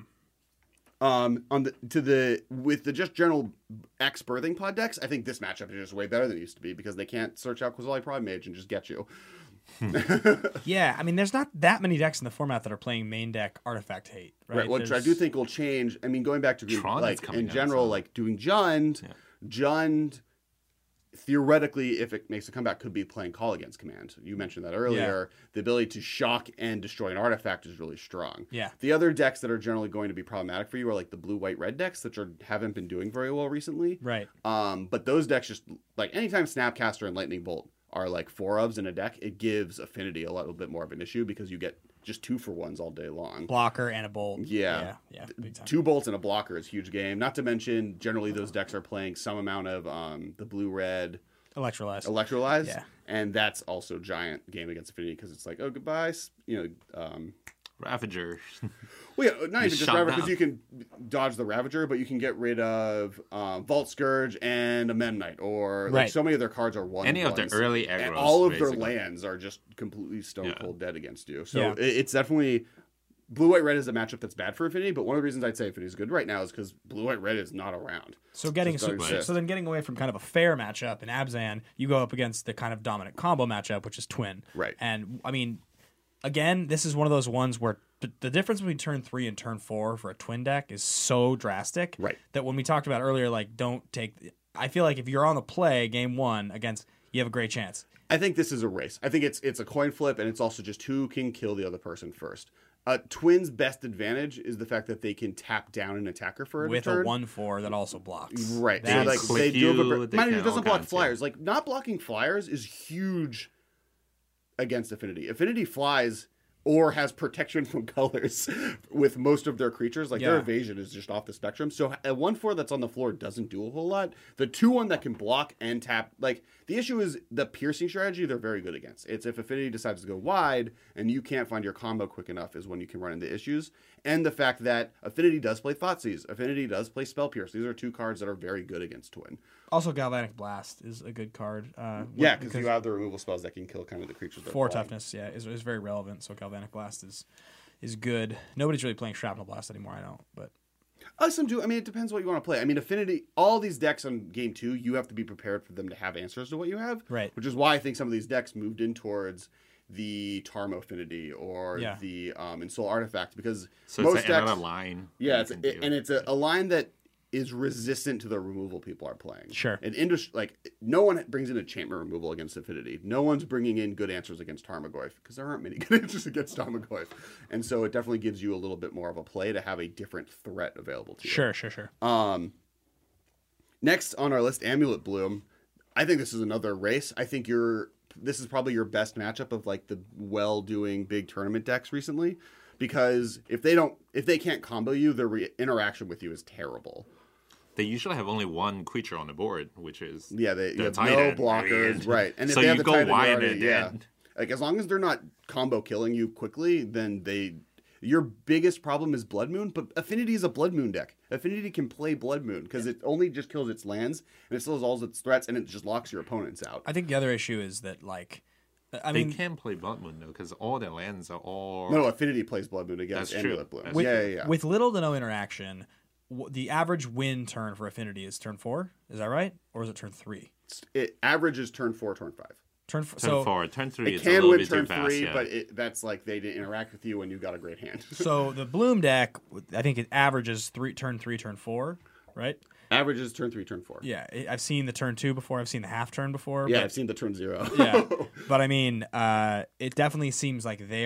With the just general X Birthing Pod decks, I think this matchup is just way better than it used to be because they can't search out Quasali Prime Mage and just get you. Yeah, I mean, there's not that many decks in the format that are playing main deck Artifact Hate, right? Which I do think will change. I mean, going back to Tron like coming in out, general, so- like doing Jund, Jund, theoretically, if it makes a comeback, could be playing Call Against Command. You mentioned that earlier. Yeah. The ability to shock and destroy an artifact is really strong. Yeah. The other decks that are generally going to be problematic for you are like the blue, white, red decks that haven't been doing very well recently. Right. But those decks just like anytime Snapcaster and Lightning Bolt are like 4-ofs in a deck, it gives Affinity a little bit more of an issue because you get just 2-for-1s all day long. Blocker and a bolt. Yeah. Big time. 2 bolts and a blocker is a huge game. Not to mention, generally those decks are playing some amount of the blue-red Electrolyze. Yeah. And that's also giant game against Affinity because it's like, oh, goodbye. Ravager. Well, yeah, not even just shot Ravager down. because you can dodge the Ravager, but you can get rid of Vault Scourge and a Memnite, or like, Right. so many of their cards are 1/1s. Any of the early and aggros, all of basically. their lands are just completely stone cold dead against you. So Yeah. it's definitely blue, white, red is a matchup that's bad for Affinity. But one of the reasons I'd say Affinity is good right now is because blue, white, red is not around. So Just then getting away from kind of a fair matchup in Abzan, you go up against the kind of dominant combo matchup, which is Twin. Right. And I mean, again, this is one of those ones where the difference between turn 3 and turn 4 for a Twin deck is so drastic. Right. That when we talked about earlier, like don't take. I feel like if you're on the play game 1 against, you have a great chance. I think this is a race. I think it's a coin flip, and it's also just who can kill the other person first. Twin's best advantage is the fact that they can tap down an attacker for With turn. a 1/4 that also blocks. Right. That So, is- like, click they do have you, a... they Mind you, can it doesn't all block kinds, flyers. Like, not blocking flyers is huge against Affinity. Affinity flies or has protection from colors with most of their creatures. Like, their Yeah. evasion is just off the spectrum. So, a 1/4 that's on the floor doesn't do a whole lot. The 2/1 that can block and tap... Like, the issue is the piercing strategy they're very good against. It's if Affinity decides to go wide and you can't find your combo quick enough is when you can run into issues. And the fact that Affinity does play Thoughtseize. Affinity does play Spell Pierce. These are 2 cards that are very good against Twin. Also, Galvanic Blast is a good card. Yeah, because you have the removal spells that can kill kind of the creatures. that 4 are flying. toughness, is very relevant. So Galvanic Blast is good. Nobody's really playing Shrapnel Blast anymore. I don't, but Some do. I mean, it depends what you want to play. I mean, Affinity, all these decks on game 2, you have to be prepared for them to have answers to what you have. Right. Which is why I think some of these decks moved in towards the Tarmo Affinity or Yeah. the Ensoul Artifact because So most it's decks, another line. yeah, you it's can do. and it's a line that is resistant to the removal people are playing. Sure. And no one brings in enchantment removal against Affinity. No one's bringing in good answers against Tarmogoyf because there aren't many good answers against Tarmogoyf. And so it definitely gives you a little bit more of a play to have a different threat available to you. sure. Next on our list, Amulet Bloom. I think this is another race. I think this is probably your best matchup of like the well-doing big tournament decks recently, because if they can't combo you, their interaction with you is terrible. They usually have only one creature on the board, which is Yeah, you the have Titan. no blockers, right? And if So they have you the go Titan, wide already, and yeah, then- like as long as they're not combo killing you quickly, then your biggest problem is Blood Moon, but Affinity is a Blood Moon deck. Affinity can play Blood Moon because it only just kills its lands and it still has all its threats and it just locks your opponents out. I think the other issue is that like, I They mean, can play Blood Moon though, because all their lands are all. No, Affinity plays Blood Moon against That's true. Amulet Bloom. That's Yeah. with little to no interaction, the average win turn for Affinity is turn 4. Is that right, or is it turn 3? It averages turn 4, turn 5. Turn Turn 4, turn 3 It is a can little win bit turn too fast. 3, Yeah. but that's like they didn't interact with you when you got a great hand. So the Bloom deck, I think it averages turn 3, turn 4, right? Averages turn 3, turn 4. Yeah, I've seen the turn 2 before. I've seen the half turn before. Yeah, but- I've seen the turn 0. yeah, but I mean, it definitely seems like they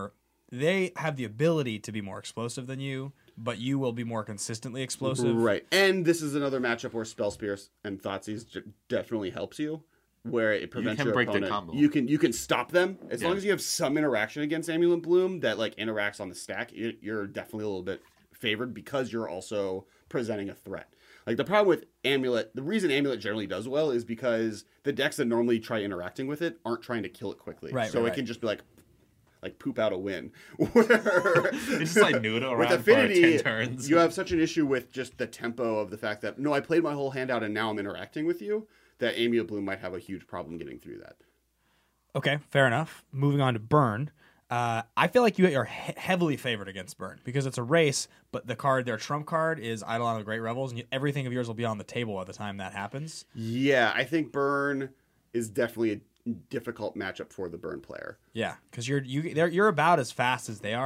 have the ability to be more explosive than you, but you will be more consistently explosive. Right. And this is another matchup where Spell Spears and Thoughtseize definitely helps you, where it prevents can your break the opponent. combo. You can stop them as long Yeah. as you have some interaction against Amulet Bloom that like interacts on the stack. You're definitely a little bit favored because you're also presenting a threat. Like the problem with Amulet, the reason Amulet generally does well is because the decks that normally try interacting with it aren't trying to kill it quickly. Right, so right, it right. can just be like poop out a win. It's just like noodle With around Affinity, for 10 turns. you have such an issue with just the tempo of the fact that, no, I played my whole hand out and now I'm interacting with you, that Amulet Bloom might have a huge problem getting through that. Okay, fair enough. Moving on to Burn. I feel like you are heavily favored against Burn because it's a race, but their trump card is Eidolon of the Great Revels, and everything of yours will be on the table by the time that happens. Yeah, I think Burn is definitely a difficult matchup for the Burn player. Yeah, because you're about as fast as they are,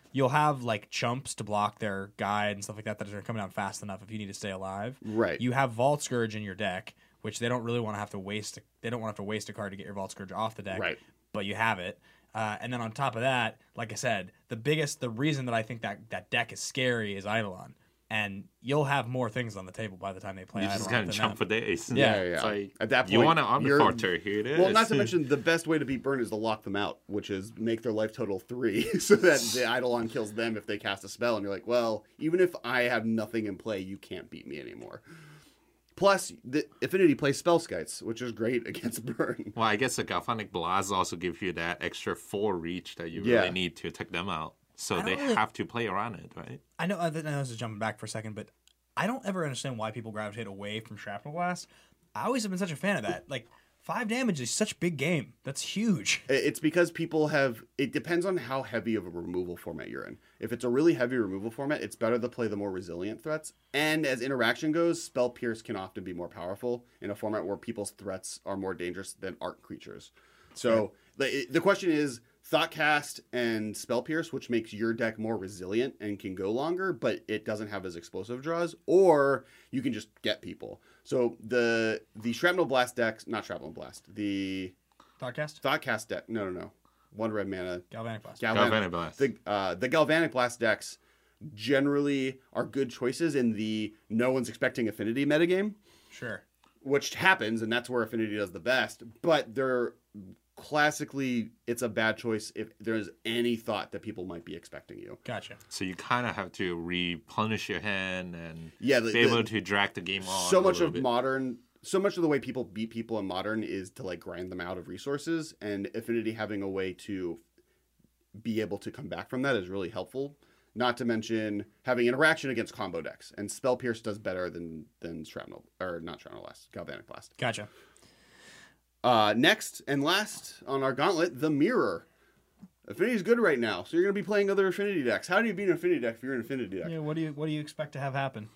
you'll have like chumps to block their guide and stuff like that are coming down fast enough if you need to stay alive. Right. You have Vault Scourge in your deck, which they don't really want to have to waste. They don't want to have to waste a card to get your Vault Scourge off the deck. Right. But you have it. And then on top of that, like I said, the reason that I think that deck is scary is Eidolon. And you'll have more things on the table by the time they play You Eidolon. just kind than of jump them. for days. Yeah. It's like, At that point, you want an you're- Omnifalter, here it is. Well, not to mention the best way to beat Burn is to lock them out, which is make their life total 3, so that the Eidolon kills them if they cast a spell, and you're like, well, even if I have nothing in play, you can't beat me anymore. Plus, the Affinity plays Spell Skites, which is great against Burn. Well, I guess the Galvanic Blast also gives you that extra 4 reach that you Yeah. really need to take them out. So I they don't really- have to play around it, right? I know this is jumping back for a second, but I don't ever understand why people gravitate away from Shrapnel Blast. I always have been such a fan of that. Like, 5 damage is such a big game. That's huge. It's because people have... It depends on how heavy of a removal format you're in. If it's a really heavy removal format, it's better to play the more resilient threats. And as interaction goes, Spell Pierce can often be more powerful in a format where people's threats are more dangerous than art creatures. So the question is Thoughtcast and Spell Pierce, which makes your deck more resilient and can go longer, but it doesn't have as explosive draws, or you can just get people. So the Shrapnel Blast decks, not Shrapnel Blast, the Thoughtcast? Thoughtcast deck, no. 1 red mana. Galvanic Blast. Galvanic Blast. The Galvanic Blast decks generally are good choices in the no one's expecting Affinity metagame, Sure. which happens, and that's where Affinity does the best. But they're classically, it's a bad choice if there's any thought that people might be expecting you. Gotcha. So you kind of have to replenish your hand and Yeah, be able to drag the game on. So a much little of bit. modern, so much of the way people beat people in modern is to like grind them out of resources, and Affinity having a way to be able to come back from that is really helpful. Not to mention having interaction against combo decks, and Spell Pierce does better than Shrapnel, or not Shrapnel Blast, Galvanic Blast. Gotcha. Next and last on our gauntlet, the Mirror. Affinity's good right now, so you're going to be playing other Affinity decks. How do you beat an Affinity deck if you're an Affinity deck? Yeah, what do you expect to have happen?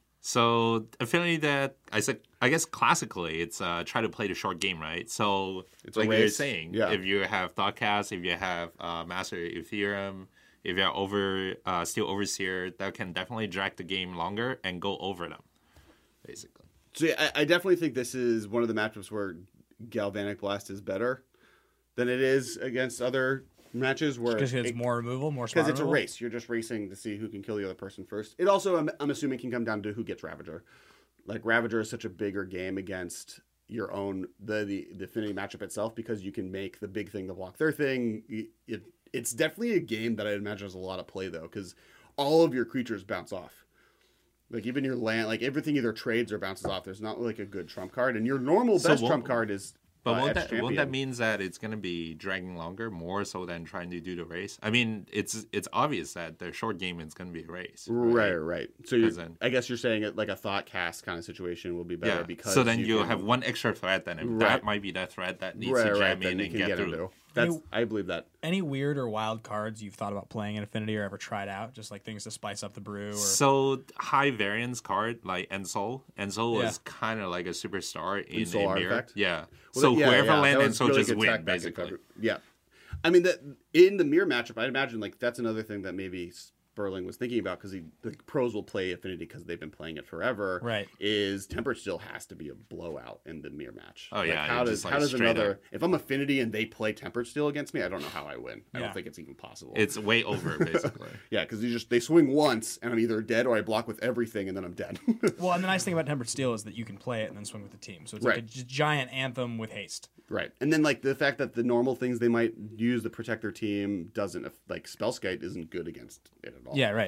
So Affinity that I guess classically it's try to play the short game, right? So It's a like you were race. saying, Yeah. if you have Thoughtcast, if you have Master Ethereum, if you're Steel Overseer, that can definitely drag the game longer and go over them, basically. So yeah, I definitely think this is one of the matchups where Galvanic Blast is better than it is against other matches where Because it's more removal, more because spot it's a removal? race. You're just racing to see who can kill the other person first. It also, I'm assuming, can come down to who gets Ravager. Like Ravager is such a bigger game against your own the Affinity matchup itself because you can make the big thing to block their thing. It's definitely a game that I imagine has a lot of play though because all of your creatures bounce off. Like even your land, like everything either trades or bounces off. There's not like a good trump card, and your normal So best what- trump card is. But won't Edge that Champion. means that it's going to be dragging longer more so than trying to do the race? I mean, it's obvious that the short game is going to be a race. Right. So you, 'Cause then- I guess you're saying it like a thought cast kind of situation will be better Yeah. because So then you can- have one extra threat, then if Right. that might be that threat that needs to jam then in you and can get get through. into. That's I believe that. Any weird or wild cards you've thought about playing in Affinity or ever tried out? Just like things to spice up the brew? Or... So high variance card like Ensol. Ensol Yeah. was kind of like a superstar in Ensol a mirror. artifact? Yeah. Well, So yeah, whoever yeah, land that was Ensol really just good win tech back in basically. February. Yeah, I mean that in the mirror matchup, I imagine like that's another thing that maybe Sperling was thinking about because the pros will play Affinity because they've been playing it forever. Right. Is Tempered Steel has to be a blowout in the mirror match. Oh, yeah, How you does just, like, how does straight another up. if I'm Affinity and they play Tempered Steel against me, I don't know how I win. I Yeah. don't think it's even possible. It's way over basically. Yeah, because they swing once and I'm either dead or I block with everything and then I'm dead. Well, and the nice thing about Tempered Steel is that you can play it and then swing with the team. So it's like a Right. giant anthem with haste. Right. And then like the fact that the normal things they might use the protector team doesn't like Spellskite isn't good against it at all. Yeah, right.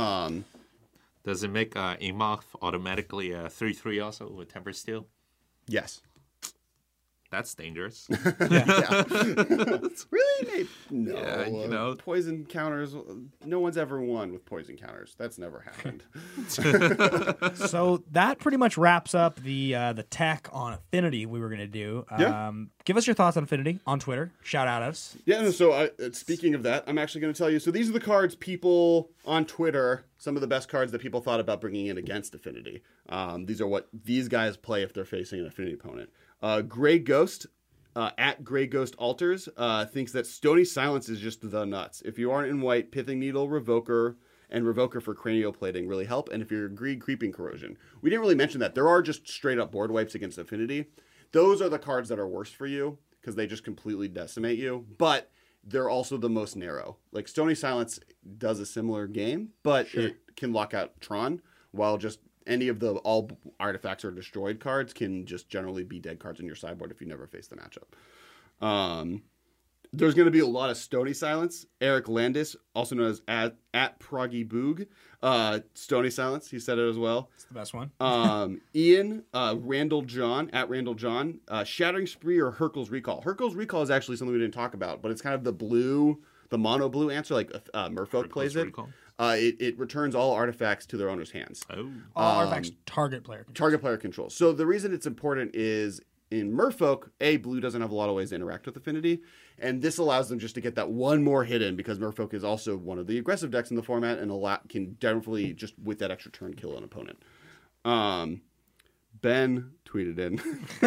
Does it make Emoth automatically a 3/3 also with Temper Steel? Yes. That's dangerous. Really? Nate? No. Yeah, you know. Poison counters. No one's ever won with poison counters. That's never happened. So that pretty much wraps up the tech on Affinity we were going to do. Yeah. Give us your thoughts on Affinity on Twitter. Shout out us. Yeah, no, so speaking of that, I'm actually going to tell you. So these are the cards people on Twitter, some of the best cards that people thought about bringing in against Affinity. These are what these guys play if they're facing an Affinity opponent. Gray Ghost at Grey Ghost Altars thinks that Stony Silence is just the nuts. If you aren't in white, Pithing Needle, Revoker, and Revoker for Cranioplating really help. And if you're Greed, Creeping Corrosion. We didn't really mention that. There are just straight up board wipes against Affinity. Those are the cards that are worst for you because they just completely decimate you. But they're also the most narrow. Like Stony Silence does a similar game, but it can lock out Tron, while just any of the all artifacts or destroyed cards can just generally be dead cards in your sideboard if you never face the matchup. There's going to be a lot of Stony Silence. Eric Landis, also known as at Proggy Boog, Stony Silence. He said it as well. It's the best one. Ian, Randall John, at Randall John, Shattering Spree or Hurkyl's Recall. Hurkyl's Recall is actually something we didn't talk about, but it's kind of the mono blue answer, like Merfolk plays it. It returns all artifacts to their owner's hands. Oh. All artifacts target player control. Target player control. So the reason it's important is in Merfolk, blue doesn't have a lot of ways to interact with Affinity, and this allows them just to get that one more hit in because Merfolk is also one of the aggressive decks in the format and can definitely just with that extra turn kill an opponent. Ben tweeted in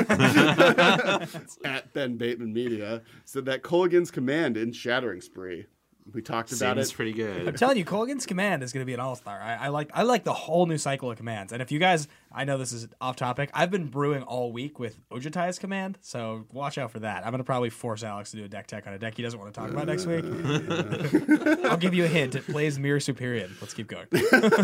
at Ben Bateman Media said that Colligan's command in Shattering Spree. We talked about Seems it. pretty good. I'm telling you, Colgan's command is going to be an all-star. I like the whole new cycle of commands. And if you guys, I know this is off topic, I've been brewing all week with Ojutai's command, so watch out for that. I'm going to probably force Alex to do a deck tech on a deck he doesn't want to talk about next week. I'll give you a hint. It plays Mirror Superior. Let's keep going.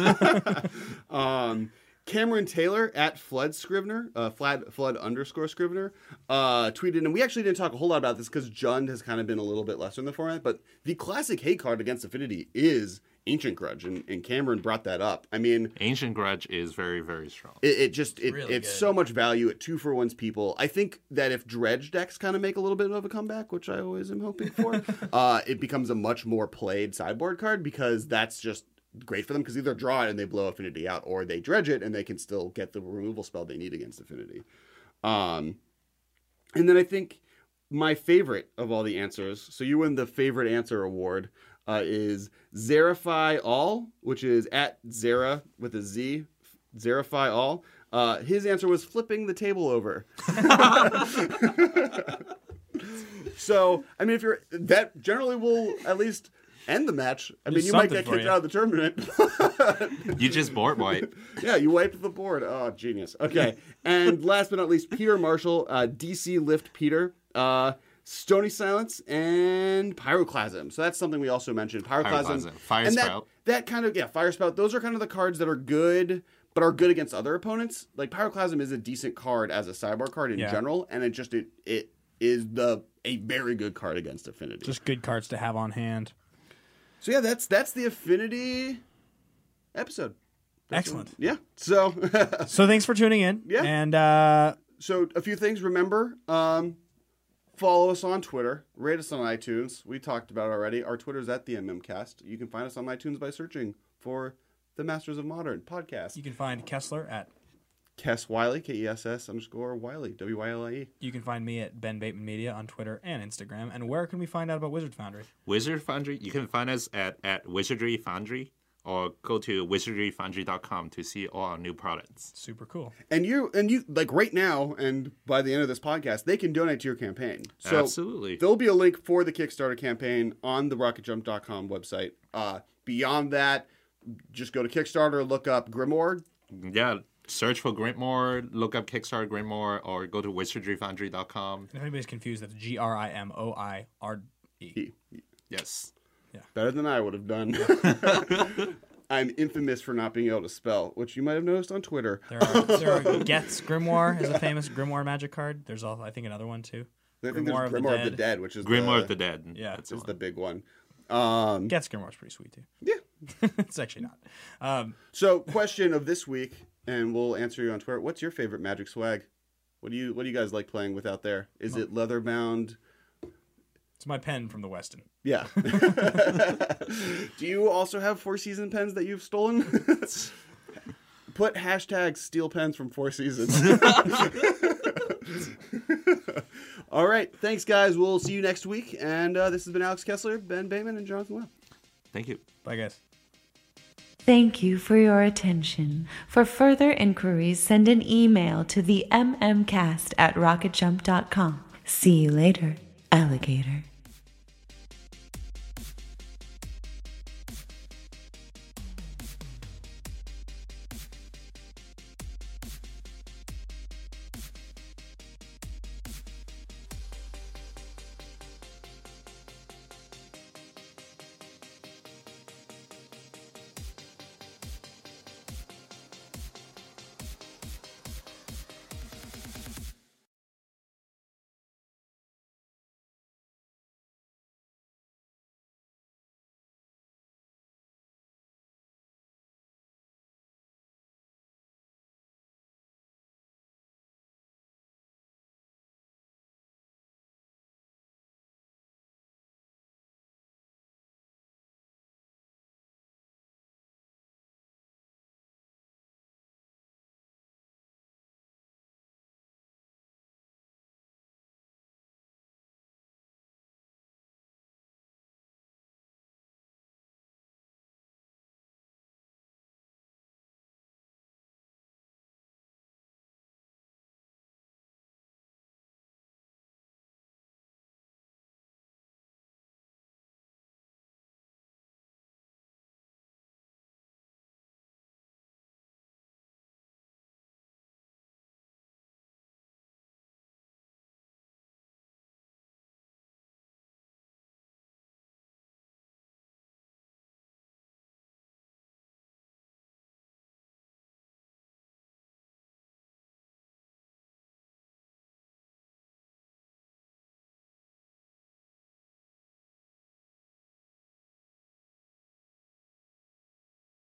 Cameron Taylor at Flood Scrivener, Flood _ Scrivener, tweeted, and we actually didn't talk a whole lot about this because Jund has kind of been a little bit lesser in the format, but the classic hate card against Affinity is Ancient Grudge, and Cameron brought that up. I mean, Ancient Grudge is very, very strong. It's good. so much value at 2-for-1s people. I think that if Dredge decks kind of make a little bit of a comeback, which I always am hoping for, it becomes a much more played sideboard card because that's just great for them because either draw it and they blow Affinity out, or they dredge it and they can still get the removal spell they need against Affinity. And then I think my favorite of all the answers, so you win the favorite answer award, is Zerify All, which is at Zera with a Z, Zerify All. His answer was flipping the table over. So, I mean, that generally will at least end the match. I mean, you might get kicked out of the tournament. You just board wipe. Yeah, you wiped the board. Oh, genius. Okay. And last but not least, Peter Marshall, DC Lift Peter, Stony Silence, and Pyroclasm. So that's something we also mentioned. Pyroclasm. Fire Spout. That kind of, Fire Spout. Those are kind of the cards that are good, but are good against other opponents. Like, Pyroclasm is a decent card as a sideboard card in general, and it is a very good card against Affinity. Just good cards to have on hand. So yeah, that's the Affinity episode. Excellent. Yeah. So So thanks for tuning in. Yeah. And so a few things. Remember, follow us on Twitter. Rate us on iTunes. We talked about it already. Our Twitter's at the MMCast. You can find us on iTunes by searching for the Masters of Modern podcast. you can find Kessler at Kess Wiley, KESS_Wiley, WYLIE. You can find me at Ben Bateman Media on Twitter and Instagram. And where can we find out about Wizard Foundry? Wizard Foundry, you can find us at Wizardry Foundry, or go to wizardryfoundry.com to see all our new products. Super cool. And you like right now, and by the end of this podcast, they can donate to your campaign. So Absolutely. There'll be a link for the Kickstarter campaign on the rocketjump.com website. Beyond that, just go to Kickstarter, look up Grimoire. Yeah, search for Grimoire, look up Kickstarter Grimoire, or go to wizardryfoundry.com. If anybody's confused, that's GRIMOIRE. Yes. Better than I would have done. I'm infamous for not being able to spell, which you might have noticed on Twitter. There are Geth's Grimoire is a famous Grimoire magic card. There's also, I think, another one too. I think there's Grimoire of the Dead, which is Grimoire of the Dead. Yeah. That's is the the big one. Geth's Grimoire is pretty sweet too. Yeah. It's actually not. So, question of this week, and we'll answer you on Twitter. What's your favorite Magic swag? What do you guys like playing with out there? Is it leather bound? It's my pen from the Weston. Yeah. Do you also have Four Seasons pens that you've stolen? Put hashtag steal pens from Four Seasons. All right. Thanks, guys. We'll see you next week. And this has been Alex Kessler, Ben Bateman, and Jonathan Webb. Thank you. Bye, guys. Thank you for your attention. For further inquiries, send an email to the mmcast@rocketjump.com. See you later, alligator.